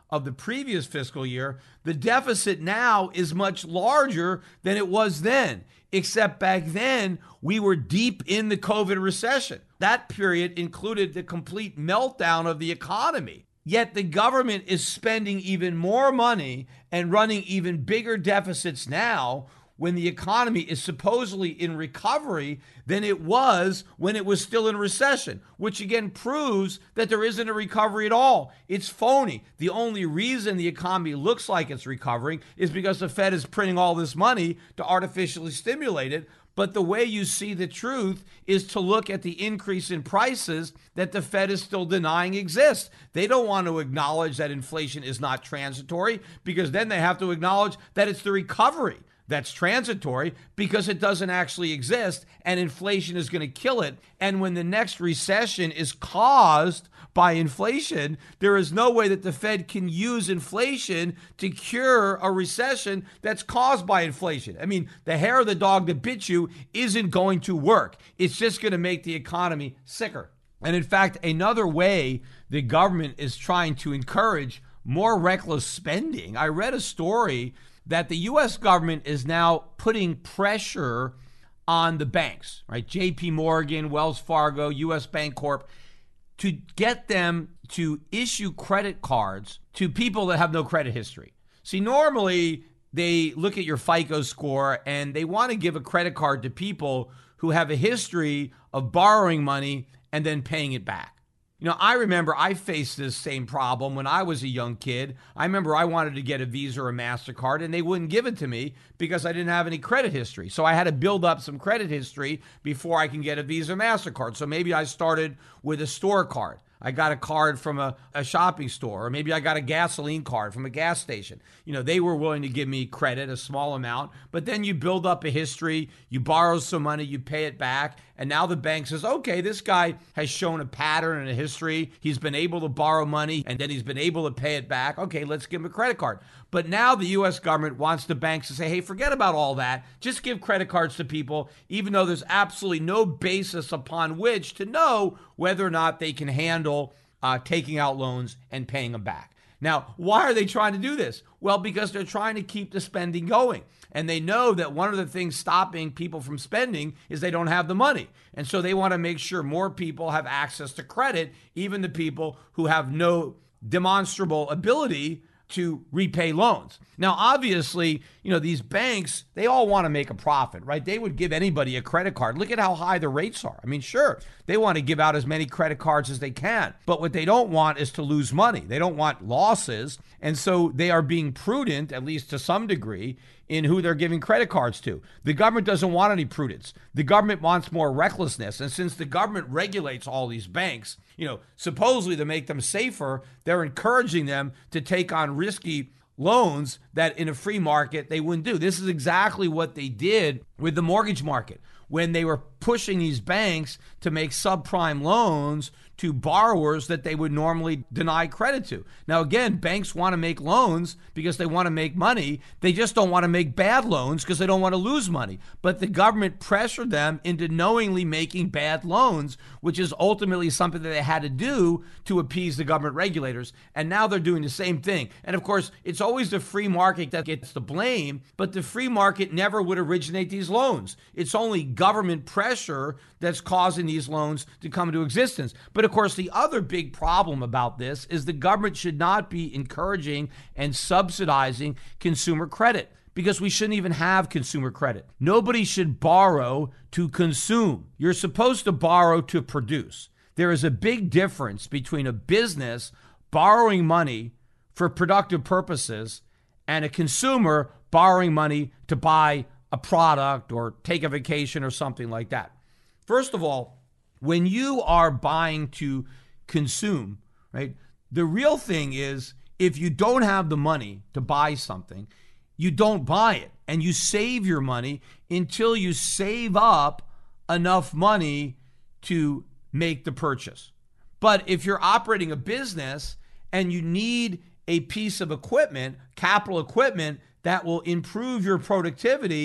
[SPEAKER 4] of the previous fiscal year, the deficit now is much larger than it was then, except back then we were deep in the COVID recession. That period included the complete meltdown of the economy. Yet the government is spending even more money and running even bigger deficits now when the economy is supposedly in recovery than it was when it was still in recession, which again proves that there isn't a recovery at all. It's phony. The only reason the economy looks like it's recovering is because the Fed is printing all this money to artificially stimulate it. But the way you see the truth is to look at the increase in prices that the Fed is still denying exists. They don't want to acknowledge that inflation is not transitory because then they have to acknowledge that it's the recovery that's transitory because it doesn't actually exist and inflation is going to kill it. And when the next recession is caused by inflation, there is no way that the Fed can use inflation to cure a recession that's caused by inflation. I mean, the hair of the dog that bit you isn't going to work. It's just going to make the economy sicker. And in fact, another way the government is trying to encourage more reckless spending, I read a story that the U.S. government is now putting pressure on the banks, right? JP Morgan, Wells Fargo, U.S. Bancorp, to get them to issue credit cards to people that have no credit history. See, normally they look at your FICO score and they want to give a credit card to people who have a history of borrowing money and then paying it back. You know, I remember I faced this same problem when I was a young kid. I remember I wanted to get a Visa or a MasterCard and they wouldn't give it to me because I didn't have any credit history. So I had to build up some credit history before I can get a Visa or MasterCard. So maybe I started with a store card. I got a card from a shopping store, or maybe I got a gasoline card from a gas station. You know, they were willing to give me credit, a small amount, but then you build up a history, you borrow some money, you pay it back, and now the bank says, okay, this guy has shown a pattern and a history. He's been able to borrow money, and then he's been able to pay it back. Okay, let's give him a credit card. But now the U.S. government wants the banks to say, hey, forget about all that. Just give credit cards to people, even though there's absolutely no basis upon which to know whether or not they can handle taking out loans and paying them back. Now, why are they trying to do this? Well, because they're trying to keep the spending going. And they know that one of the things stopping people from spending is they don't have the money. And so they want to make sure more people have access to credit, even the people who have no demonstrable ability to repay loans. Now, obviously, you know, these banks, they all want to make a profit, right? They would give anybody a credit card. Look at how high the rates are. I mean, sure, they want to give out as many credit cards as they can, but what they don't want is to lose money. They don't want losses. And so they are being prudent, at least to some degree, in who they're giving credit cards to. The government doesn't want any prudence. The government wants more recklessness. And since the government regulates all these banks, you know, supposedly to make them safer, they're encouraging them to take on risky loans that in a free market they wouldn't do. This is exactly what they did with the mortgage market when they were pushing these banks to make subprime loans to borrowers that they would normally deny credit to. Now, again, banks want to make loans because they want to make money. They just don't want to make bad loans because they don't want to lose money. But the government pressured them into knowingly making bad loans, which is ultimately something that they had to do to appease the government regulators. And now they're doing the same thing. And of course, it's always the free market that gets the blame, but the free market never would originate these loans. It's only government pressure that's causing these loans to come into existence. But of course, the other big problem about this is the government should not be encouraging and subsidizing consumer credit because we shouldn't even have consumer credit. Nobody should borrow to consume. You're supposed to borrow to produce. There is a big difference between a business borrowing money for productive purposes and a consumer borrowing money to buy a product or take a vacation or something like that. First of all, when you are buying to consume, right, the real thing is if you don't have the money to buy something, you don't buy it and you save your money until you save up enough money to make the purchase. But if you're operating a business and you need a piece of equipment, capital equipment that will improve your productivity,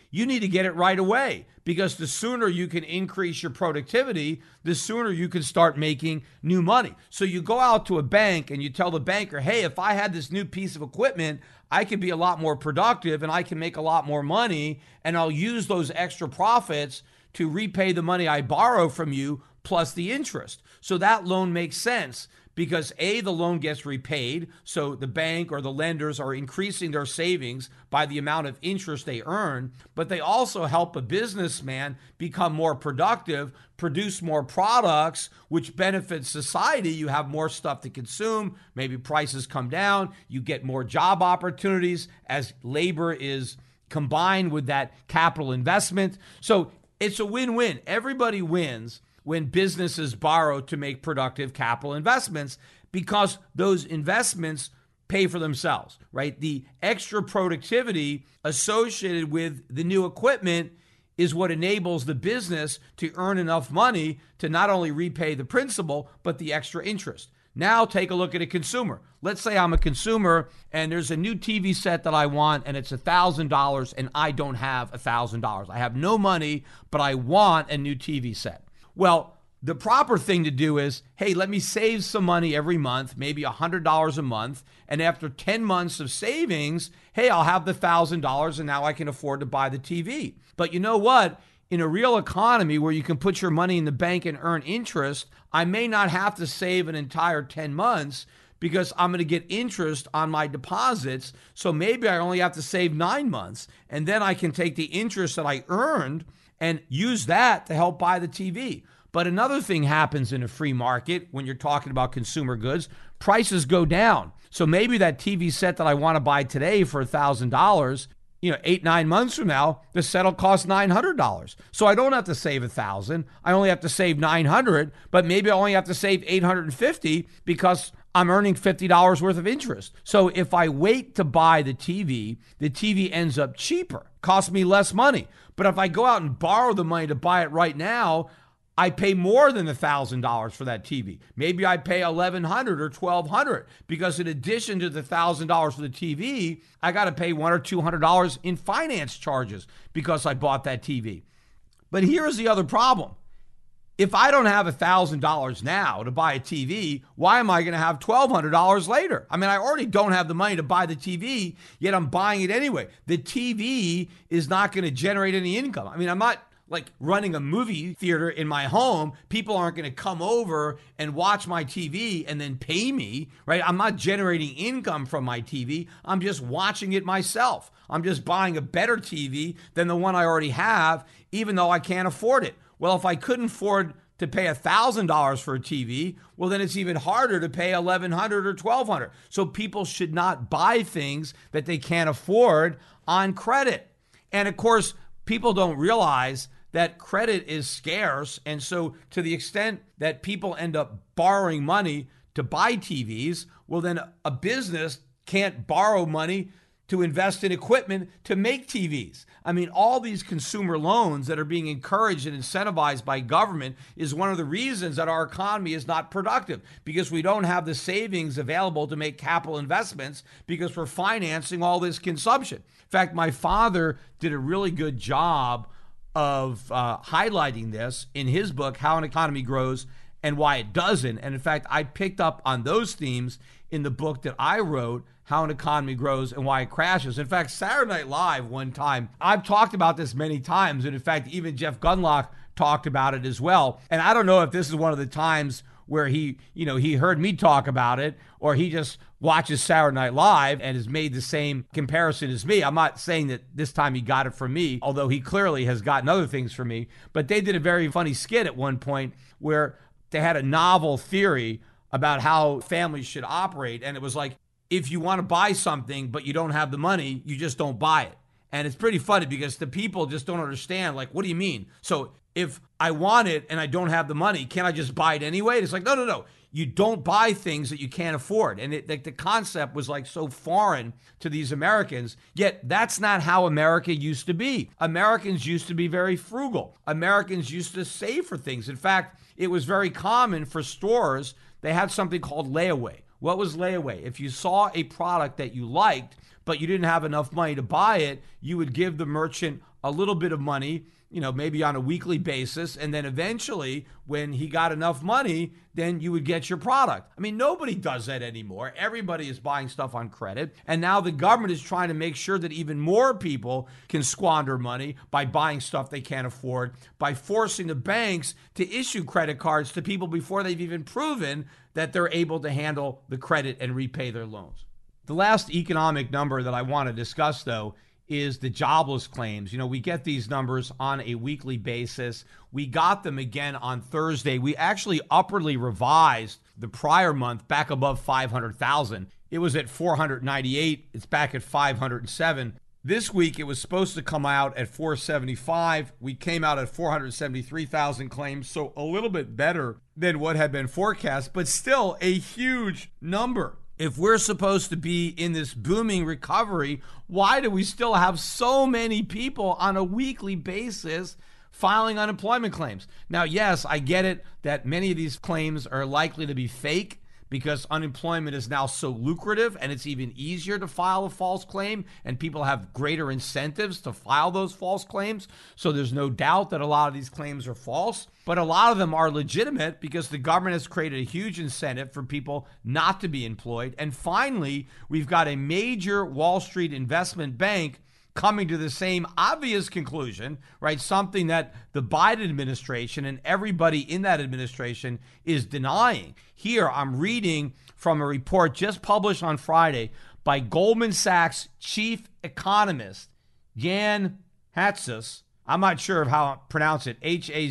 [SPEAKER 4] you need to get it right away, because the sooner you can increase your productivity, the sooner you can start making new money. So you go out to a bank and you tell the banker, hey, if I had this new piece of equipment, I could be a lot more productive and I can make a lot more money, and I'll use those extra profits to repay the money I borrow from you plus the interest. So that loan makes sense because A, the loan gets repaid, so the bank or the lenders are increasing their savings by the amount of interest they earn, but they also help a businessman become more productive, produce more products, which benefits society. You have more stuff to consume, maybe prices come down, you get more job opportunities as labor is combined with that capital investment. So it's a win-win. Everybody wins when businesses borrow to make productive capital investments, because those investments pay for themselves, right? The extra productivity associated with the new equipment is what enables the business to earn enough money to not only repay the principal, but the extra interest. Now take a look at a consumer. Let's say I'm a consumer and there's a new TV set that I want and it's $1,000 and I don't have $1,000. I have no money, but I want a new TV set. Well, the proper thing to do is, hey, let me save some money every month, maybe $100 a month. And after 10 months of savings, hey, I'll have the $1,000 and now I can afford to buy the TV. But you know what? In a real economy where you can put your money in the bank and earn interest, I may not have to save an entire 10 months because I'm going to get interest on my deposits. So maybe I only have to save 9 months. And then I can take the interest that I earned and use that to help buy the TV. But another thing happens in a free market when you're talking about consumer goods, prices go down. So maybe that TV set that I want to buy today for $1,000, 8-9 months from now, the set will cost $900. So I don't have to save $1,000. I only have to save $900, but maybe I only have to save $850 because I'm earning $50 worth of interest. So if I wait to buy the TV ends up cheaper, costs me less money. But if I go out and borrow the money to buy it right now, I pay more than $1,000 for that TV. Maybe I pay $1,100 or $1,200 because in addition to the $1,000 for the TV, I got to pay $100 or $200 in finance charges because I bought that TV. But here's the other problem. If I don't have $1,000 now to buy a TV, why am I going to have $1,200 later? I mean, I already don't have the money to buy the TV, yet I'm buying it anyway. The TV is not going to generate any income. I mean, I'm not like running a movie theater in my home. People aren't going to come over and watch my TV and then pay me, right? I'm not generating income from my TV. I'm just watching it myself. I'm just buying a better TV than the one I already have, even though I can't afford it. Well, if I couldn't afford to pay $1,000 for a TV, well, then it's even harder to pay $1,100 or $1,200. So people should not buy things that they can't afford on credit. And of course, people don't realize that credit is scarce. And so to the extent that people end up borrowing money to buy TVs, well, then a business can't borrow money to invest in equipment to make TVs. I mean, all these consumer loans that are being encouraged and incentivized by government is one of the reasons that our economy is not productive, because we don't have the savings available to make capital investments because we're financing all this consumption. In fact, my father did a really good job of highlighting this in his book, How an Economy Grows and Why It Doesn't. And in fact, I picked up on those themes in the book that I wrote, How an Economy Grows and Why It Crashes. In fact, Saturday Night Live one time, I've talked about this many times, and in fact, even Jeff Gundlach talked about it as well. And I don't know if this is one of the times where he heard me talk about it, or he just watches Saturday Night Live and has made the same comparison as me. I'm not saying that this time he got it from me, although he clearly has gotten other things from me. But they did a very funny skit at one point where they had a novel theory about how families should operate. And it was like, if you want to buy something, but you don't have the money, you just don't buy it. And it's pretty funny because the people just don't understand, like, what do you mean? So if I want it and I don't have the money, can't I just buy it anyway? It's like, no. You don't buy things that you can't afford. And the concept was like so foreign to these Americans, yet that's not how America used to be. Americans used to be very frugal. Americans used to save for things. In fact, it was very common for stores. They had something called layaway. What was layaway? If you saw a product that you liked, but you didn't have enough money to buy it, you would give the merchant a little bit of money, maybe on a weekly basis. And then eventually, when he got enough money, then you would get your product. I mean, nobody does that anymore. Everybody is buying stuff on credit. And now the government is trying to make sure that even more people can squander money by buying stuff they can't afford, by forcing the banks to issue credit cards to people before they've even proven that they're able to handle the credit and repay their loans. The last economic number that I want to discuss, though, is the jobless claims. We get these numbers on a weekly basis. We got them again on Thursday. We actually upwardly revised the prior month back above 500,000. It was at 498. It's back at 507. This week, it was supposed to come out at 475. We came out at 473,000 claims, so a little bit better than what had been forecast, but still a huge number. If we're supposed to be in this booming recovery, why do we still have so many people on a weekly basis filing unemployment claims? Now, yes, I get it that many of these claims are likely to be fake because unemployment is now so lucrative and it's even easier to file a false claim and people have greater incentives to file those false claims. So there's no doubt that a lot of these claims are false, but a lot of them are legitimate because the government has created a huge incentive for people not to be employed. And finally, we've got a major Wall Street investment bank coming to the same obvious conclusion, right? Something that the Biden administration and everybody in that administration is denying. Here, I'm reading from a report just published on Friday by Goldman Sachs chief economist, Jan Hatzius. I'm not sure of how to pronounce it.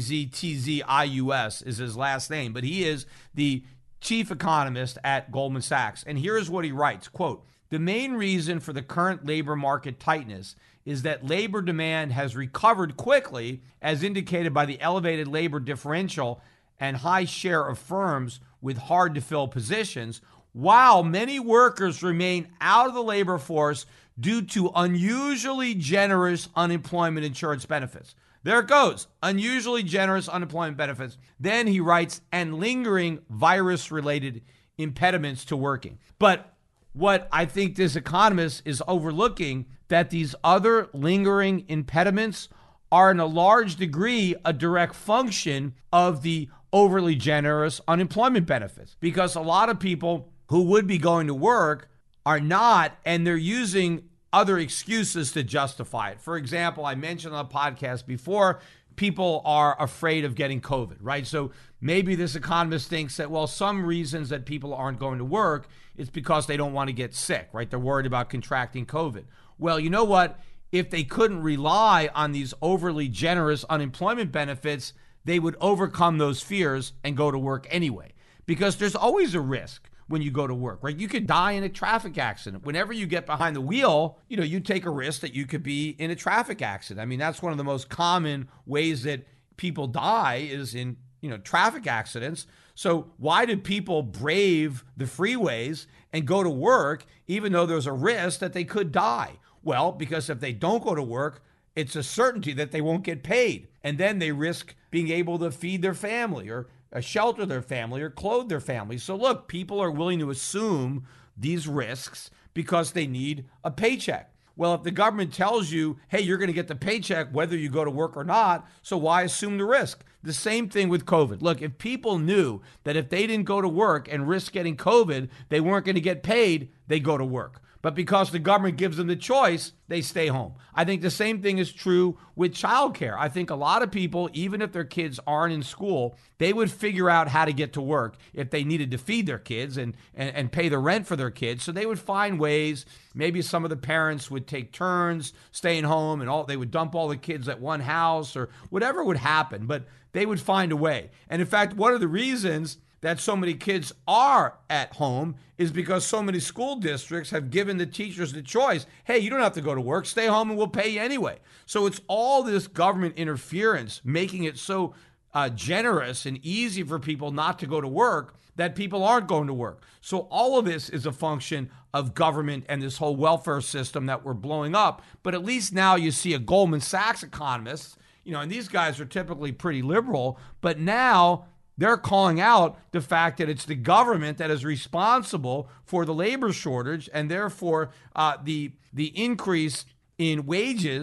[SPEAKER 4] Haztzius is his last name, but he is the chief economist at Goldman Sachs. And here's what he writes, quote, "The main reason for the current labor market tightness is that labor demand has recovered quickly, as indicated by the elevated labor differential and high share of firms with hard-to-fill positions, while many workers remain out of the labor force due to unusually generous unemployment insurance benefits." There it goes, unusually generous unemployment benefits. Then he writes, "and lingering virus-related impediments to working." But what I think this economist is overlooking, that these other lingering impediments are in a large degree a direct function of the overly generous unemployment benefits. Because a lot of people who would be going to work are not, and they're using other excuses to justify it. For example, I mentioned on the podcast before, people are afraid of getting COVID, right? So maybe this economist thinks that, well, some reasons that people aren't going to work is because they don't want to get sick, right? They're worried about contracting COVID. Well, you know what? If they couldn't rely on these overly generous unemployment benefits, they would overcome those fears and go to work anyway. Because there's always a risk when you go to work, right? You could die in a traffic accident. Whenever you get behind the wheel, you take a risk that you could be in a traffic accident. I mean, that's one of the most common ways that people die is in, traffic accidents. So why do people brave the freeways and go to work even though there's a risk that they could die? Well, because if they don't go to work, it's a certainty that they won't get paid. And then they risk being able to feed their family or shelter their family or clothe their family. So look, people are willing to assume these risks because they need a paycheck. Well, if the government tells you, hey, you're going to get the paycheck whether you go to work or not, so why assume the risk? The same thing with COVID. Look, if people knew that if they didn't go to work and risk getting COVID, they weren't going to get paid, they go to work. But because the government gives them the choice, they stay home. I think the same thing is true with childcare. I think a lot of people, even if their kids aren't in school, they would figure out how to get to work if they needed to feed their kids and pay the rent for their kids. So they would find ways. Maybe some of the parents would take turns staying home and they would dump all the kids at one house or whatever would happen. But they would find a way. And in fact, one of the reasons that so many kids are at home is because so many school districts have given the teachers the choice. Hey, you don't have to go to work. Stay home and we'll pay you anyway. So it's all this government interference making it so generous and easy for people not to go to work that people aren't going to work. So all of this is a function of government and this whole welfare system that we're blowing up. But at least now you see a Goldman Sachs economist, and these guys are typically pretty liberal, but now they're calling out the fact that it's the government that is responsible for the labor shortage, and therefore the increase in wages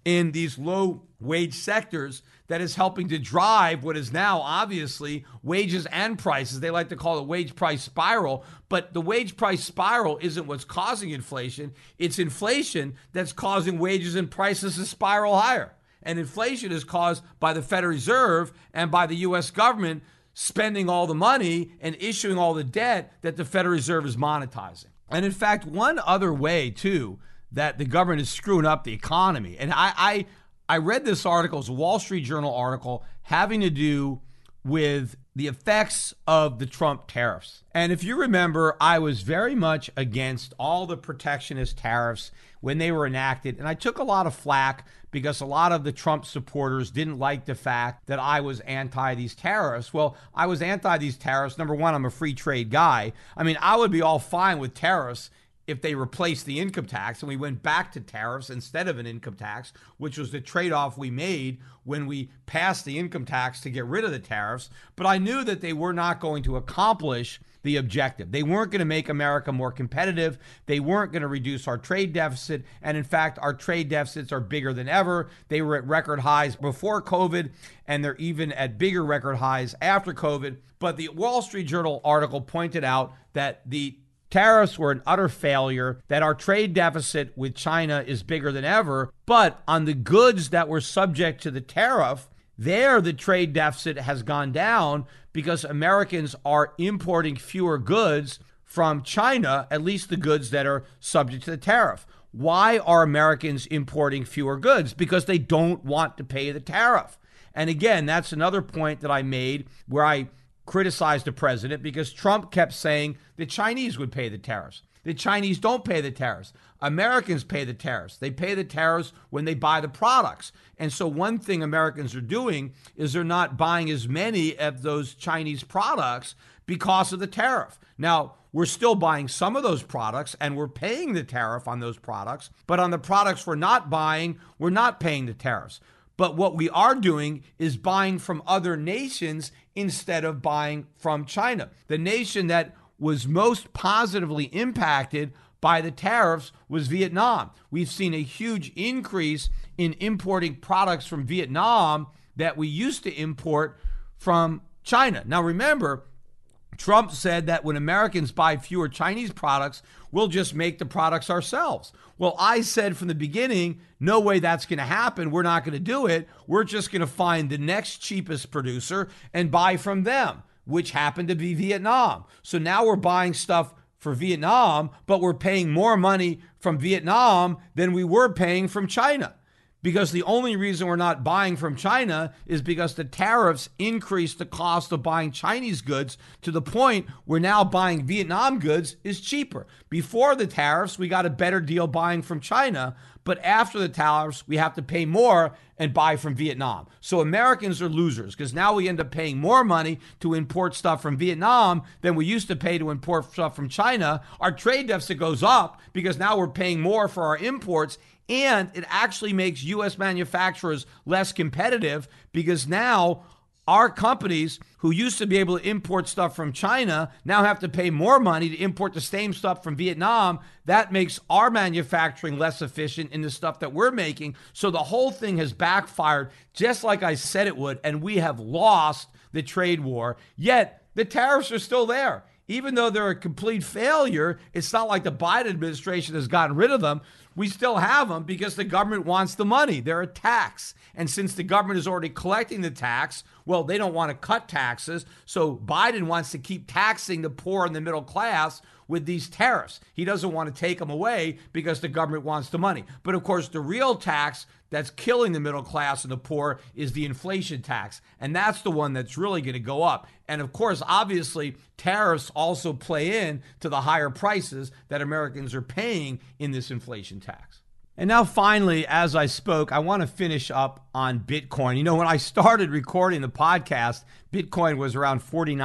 [SPEAKER 4] in these low wage sectors that is helping to drive what is now obviously wages and prices. They like to call it wage price spiral, but the wage price spiral isn't what's causing inflation. It's inflation that's causing wages and prices to spiral higher. And inflation is caused by the Federal Reserve and by the U.S. government spending all the money and issuing all the debt that the Federal Reserve is monetizing. And in fact, one other way, too, that the government is screwing up the economy, and I read this article, it's a Wall Street Journal article, having to do with the effects of the Trump tariffs. And if you remember, I was very much against all the protectionist tariffs when they were enacted. And I took a lot of flack because a lot of the Trump supporters didn't like the fact that I was anti these tariffs. Well, I was anti these tariffs. Number one, I'm a free trade guy. I mean, I would be all fine with tariffs if they replaced the income tax and we went back to tariffs instead of an income tax, which was the trade-off we made when we passed the income tax to get rid of the tariffs. But I knew that they were not going to accomplish the objective. They weren't going to make America more competitive. They weren't going to reduce our trade deficit. And in fact, our trade deficits are bigger than ever. They were at record highs before COVID, and they're even at bigger record highs after COVID. But the Wall Street Journal article pointed out that the tariffs were an utter failure, that our trade deficit with China is bigger than ever. But on the goods that were subject to the tariff, there the trade deficit has gone down because Americans are importing fewer goods from China, at least the goods that are subject to the tariff. Why are Americans importing fewer goods? Because they don't want to pay the tariff. And again, that's another point that I made where I criticized the president because Trump kept saying the Chinese would pay the tariffs. The Chinese don't pay the tariffs. Americans pay the tariffs. They pay the tariffs when they buy the products. And so one thing Americans are doing is they're not buying as many of those Chinese products because of the tariff. Now, we're still buying some of those products and we're paying the tariff on those products, but on the products we're not buying, we're not paying the tariffs. But what we are doing is buying from other nations instead of buying from China. The nation that was most positively impacted by the tariffs was Vietnam. We've seen a huge increase in importing products from Vietnam that we used to import from China. Now remember, Trump said that when Americans buy fewer Chinese products, we'll just make the products ourselves. Well, I said from the beginning, no way that's going to happen. We're not going to do it. We're just going to find the next cheapest producer and buy from them, which happened to be Vietnam. So now we're buying stuff for Vietnam, but we're paying more money from Vietnam than we were paying from China. Because the only reason we're not buying from China is because the tariffs increased the cost of buying Chinese goods to the point where now buying Vietnam goods is cheaper. Before the tariffs, we got a better deal buying from China, but after the tariffs, we have to pay more and buy from Vietnam. So Americans are losers because now we end up paying more money to import stuff from Vietnam than we used to pay to import stuff from China. Our trade deficit goes up because now we're paying more for our imports. And it actually makes U.S. manufacturers less competitive because now our companies who used to be able to import stuff from China now have to pay more money to import the same stuff from Vietnam. That makes our manufacturing less efficient in the stuff that we're making. So the whole thing has backfired just like I said it would, and we have lost the trade war. Yet the tariffs are still there. Even though they're a complete failure, it's not like the Biden administration has gotten rid of them. We still have them because the government wants the money. They're a tax. And since the government is already collecting the tax, well, they don't want to cut taxes. So Biden wants to keep taxing the poor and the middle class with these tariffs. He doesn't want to take them away because the government wants the money. But of course, the real tax that's killing the middle class and the poor is the inflation tax. And that's the one that's really going to go up. And of course, obviously, tariffs also play in to the higher prices that Americans are paying in this inflation tax. And now finally, as I spoke, I want to finish up on Bitcoin. You know, when I started recording the podcast, Bitcoin was around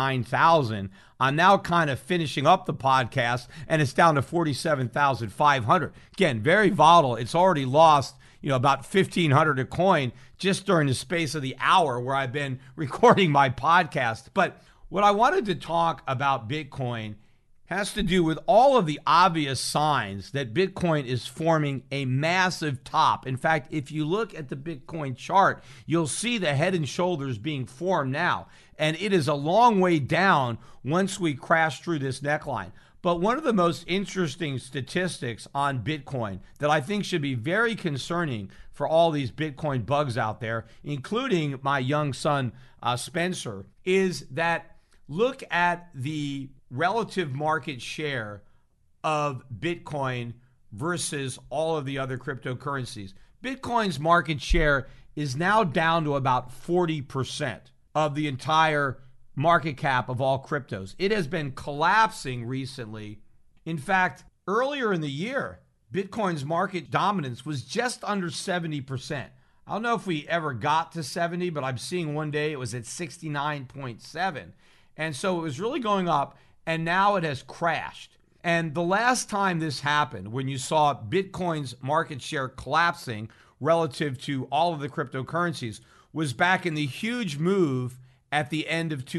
[SPEAKER 4] 49,000. I'm now kind of finishing up the podcast and it's down to 47,500. Again, very volatile. It's already lost, about 1,500 a coin just during the space of the hour where I've been recording my podcast. But what I wanted to talk about Bitcoin has to do with all of the obvious signs that Bitcoin is forming a massive top. In fact, if you look at the Bitcoin chart, you'll see the head and shoulders being formed now. And it is a long way down once we crash through this neckline. But one of the most interesting statistics on Bitcoin that I think should be very concerning for all these Bitcoin bugs out there, including my young son, Spencer, is that look at the relative market share of Bitcoin versus all of the other cryptocurrencies. Bitcoin's market share is now down to about 40% of the entire market cap of all cryptos. It has been collapsing recently. In fact, earlier in the year, Bitcoin's market dominance was just under 70%. I don't know if we ever got to 70, but I'm seeing one day it was at 69.7. And so it was really going up, and now it has crashed. And the last time this happened, when you saw Bitcoin's market share collapsing relative to all of the cryptocurrencies, was back in the huge move at the end of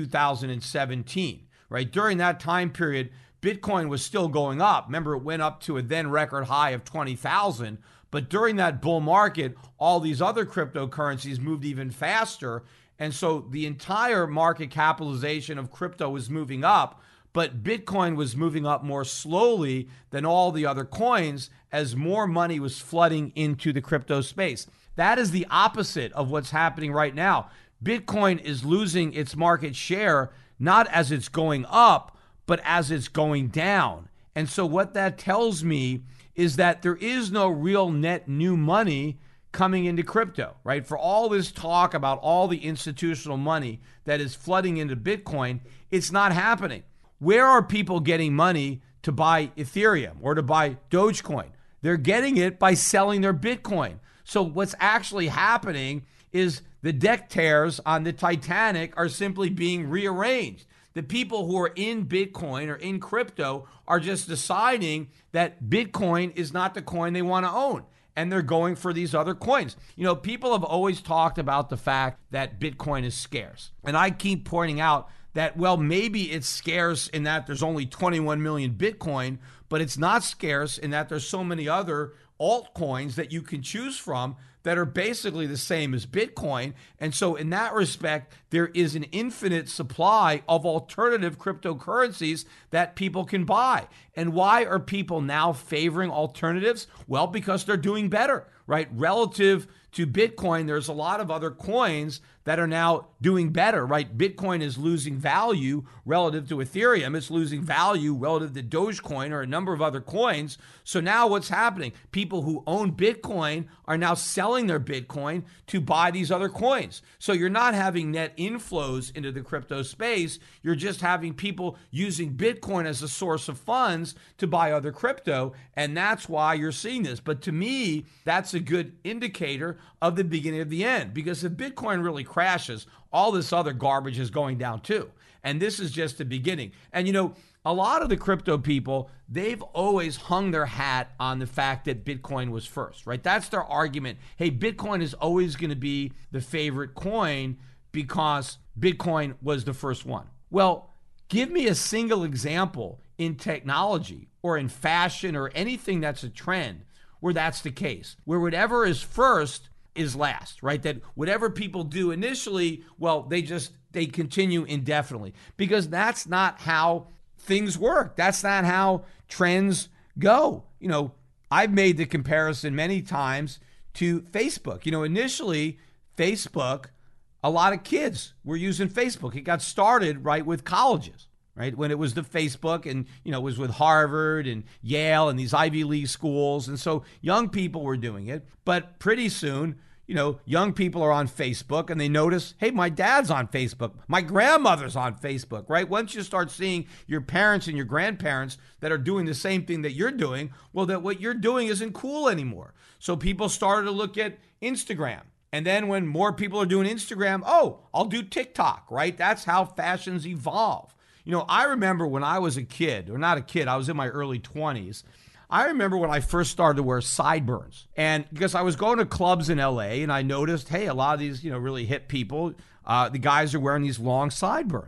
[SPEAKER 4] 2017, right? During that time period, Bitcoin was still going up. Remember, it went up to a then record high of 20,000. But during that bull market, all these other cryptocurrencies moved even faster. And so the entire market capitalization of crypto was moving up, but Bitcoin was moving up more slowly than all the other coins as more money was flooding into the crypto space. That is the opposite of what's happening right now. Bitcoin is losing its market share, not as it's going up, but as it's going down. And so what that tells me is that there is no real net new money coming into crypto, right? For all this talk about all the institutional money that is flooding into Bitcoin, it's not happening. Where are people getting money to buy Ethereum or to buy Dogecoin? They're getting it by selling their Bitcoin. So what's actually happening is the deck chairs on the Titanic are simply being rearranged. The people who are in Bitcoin or in crypto are just deciding that Bitcoin is not the coin they want to own, and they're going for these other coins. You know, people have always talked about the fact that Bitcoin is scarce. And I keep pointing out that, well, maybe it's scarce in that there's only 21 million Bitcoin, but it's not scarce in that there's so many other altcoins that you can choose from that are basically the same as Bitcoin. And so in that respect, there is an infinite supply of alternative cryptocurrencies that people can buy. And why are people now favoring alternatives? Well, because they're doing better, right? Relative to Bitcoin, there's a lot of other coins that are now doing better, right? Bitcoin is losing value relative to Ethereum. It's losing value relative to Dogecoin or a number of other coins. So now what's happening? People who own Bitcoin are now selling their Bitcoin to buy these other coins. So you're not having net inflows into the crypto space. You're just having people using Bitcoin as a source of funds to buy other crypto. And that's why you're seeing this. But to me, that's a good indicator of the beginning of the end, because if Bitcoin really crashes, all this other garbage is going down too. And this is just the beginning. And you know, a lot of the crypto people, they've always hung their hat on the fact that Bitcoin was first, right? That's their argument. Hey, Bitcoin is always going to be the favorite coin because Bitcoin was the first one. Well, give me a single example in technology or in fashion or anything that's a trend where that's the case, where whatever is first is last, right? That whatever people do initially, well, they continue indefinitely, because that's not how things work. That's not how trends go. You know, I've made the comparison many times to Facebook. You know, initially, Facebook, a lot of kids were using Facebook. It got started right with colleges, right? When it was the Facebook, and, you know, it was with Harvard and Yale and these Ivy League schools. And so young people were doing it. But pretty soon, you know, young people are on Facebook and they notice, hey, my dad's on Facebook. My grandmother's on Facebook, right? Once you start seeing your parents and your grandparents that are doing the same thing that you're doing, well, that what you're doing isn't cool anymore. So people started to look at Instagram. And then when more people are doing Instagram, oh, I'll do TikTok, right? That's how fashions evolve. You know, I remember when I was a kid, or not a kid, I was in my early 20s. I remember when I first started to wear sideburns. And because I was going to clubs in LA and I noticed, hey, a lot of these, you know, really hip people, the guys are wearing these long sideburns.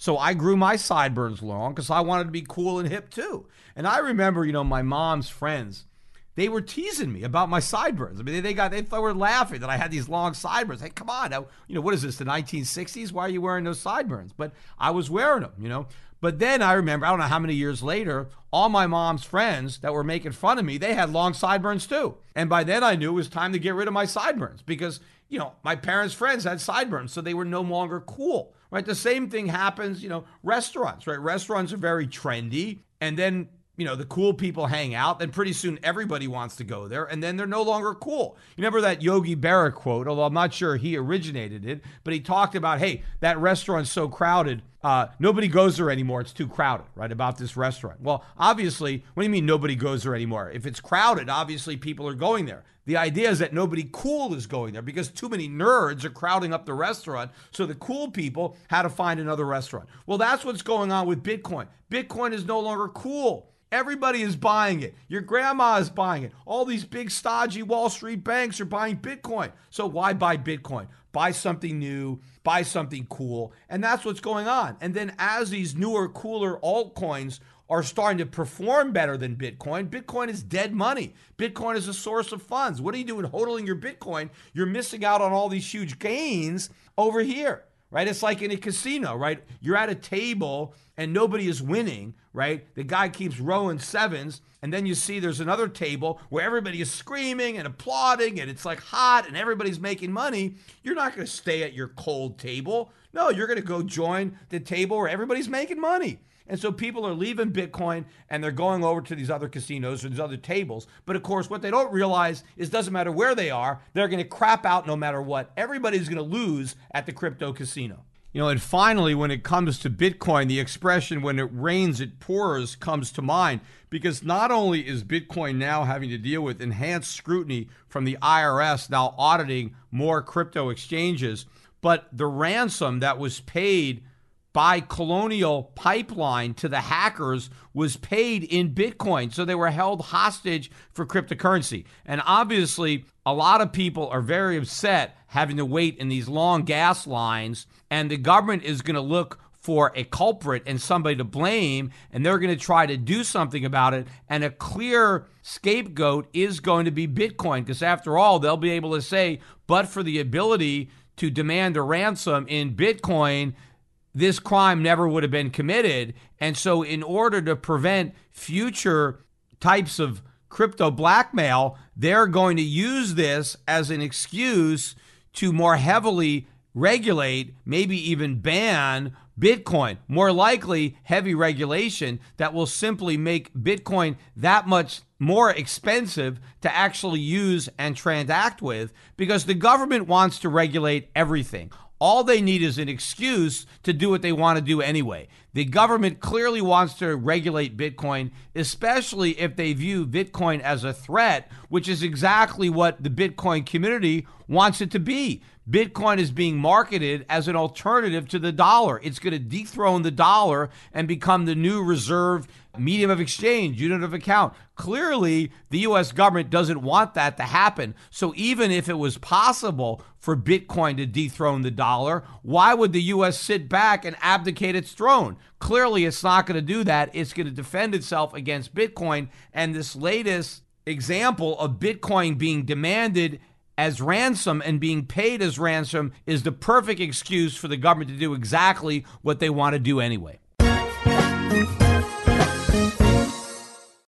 [SPEAKER 4] So I grew my sideburns long because I wanted to be cool and hip too. And I remember, my mom's friends, they were teasing me about my sideburns. I mean, they were laughing that I had these long sideburns. Hey, come on, now, what is this, the 1960s? Why are you wearing those sideburns? But I was wearing them, But then I remember, I don't know how many years later, all my mom's friends that were making fun of me, they had long sideburns too. And by then I knew it was time to get rid of my sideburns because, my parents' friends had sideburns, so they were no longer cool, right? The same thing happens, restaurants, right? Restaurants are very trendy. And then the cool people hang out, then pretty soon everybody wants to go there, and then they're no longer cool. You remember that Yogi Berra quote, although I'm not sure he originated it, but he talked about, hey, that restaurant's so crowded, nobody goes there anymore. It's too crowded, right, about this restaurant. Well, obviously, what do you mean nobody goes there anymore? If it's crowded, obviously people are going there. The idea is that nobody cool is going there because too many nerds are crowding up the restaurant, so the cool people had to find another restaurant. Well, that's what's going on with Bitcoin. Bitcoin is no longer cool. Everybody is buying it. Your grandma is buying it. All these big stodgy Wall Street banks are buying Bitcoin. So why buy Bitcoin? Buy something new, buy something cool. And that's what's going on. And then as these newer, cooler altcoins are starting to perform better than Bitcoin, Bitcoin is dead money. Bitcoin is a source of funds. What are you doing hodling your Bitcoin? You're missing out on all these huge gains over here, right? It's like in a casino, right? You're at a table and nobody is winning, right? The guy keeps rowing sevens, and then you see there's another table where everybody is screaming and applauding, and it's like hot, and everybody's making money. You're not going to stay at your cold table. No, you're going to go join the table where everybody's making money. And so people are leaving Bitcoin and they're going over to these other casinos or these other tables. But of course, what they don't realize is it doesn't matter where they are, they're going to crap out no matter what. Everybody's going to lose at the crypto casino. And finally, when it comes to Bitcoin, the expression when it rains, it pours comes to mind because not only is Bitcoin now having to deal with enhanced scrutiny from the IRS now auditing more crypto exchanges, but the ransom that was paid by Colonial Pipeline to the hackers was paid in Bitcoin. So they were held hostage for cryptocurrency. And obviously, a lot of people are very upset having to wait in these long gas lines. And the government is going to look for a culprit and somebody to blame. And they're going to try to do something about it. And a clear scapegoat is going to be Bitcoin. Because after all, they'll be able to say, but for the ability to demand a ransom in Bitcoin, this crime never would have been committed. And so in order to prevent future types of crypto blackmail, they're going to use this as an excuse to more heavily regulate, maybe even ban Bitcoin. More likely, heavy regulation that will simply make Bitcoin that much more expensive to actually use and transact with because the government wants to regulate everything. All they need is an excuse to do what they want to do anyway. The government clearly wants to regulate Bitcoin, especially if they view Bitcoin as a threat, which is exactly what the Bitcoin community wants it to be. Bitcoin is being marketed as an alternative to the dollar. It's going to dethrone the dollar and become the new reserve medium of exchange, unit of account. Clearly, the U.S. government doesn't want that to happen. So even if it was possible for Bitcoin to dethrone the dollar, why would the U.S. sit back and abdicate its throne? Clearly, it's not going to do that. It's going to defend itself against Bitcoin. And this latest example of Bitcoin being demanded as ransom and being paid as ransom is the perfect excuse for the government to do exactly what they want to do anyway.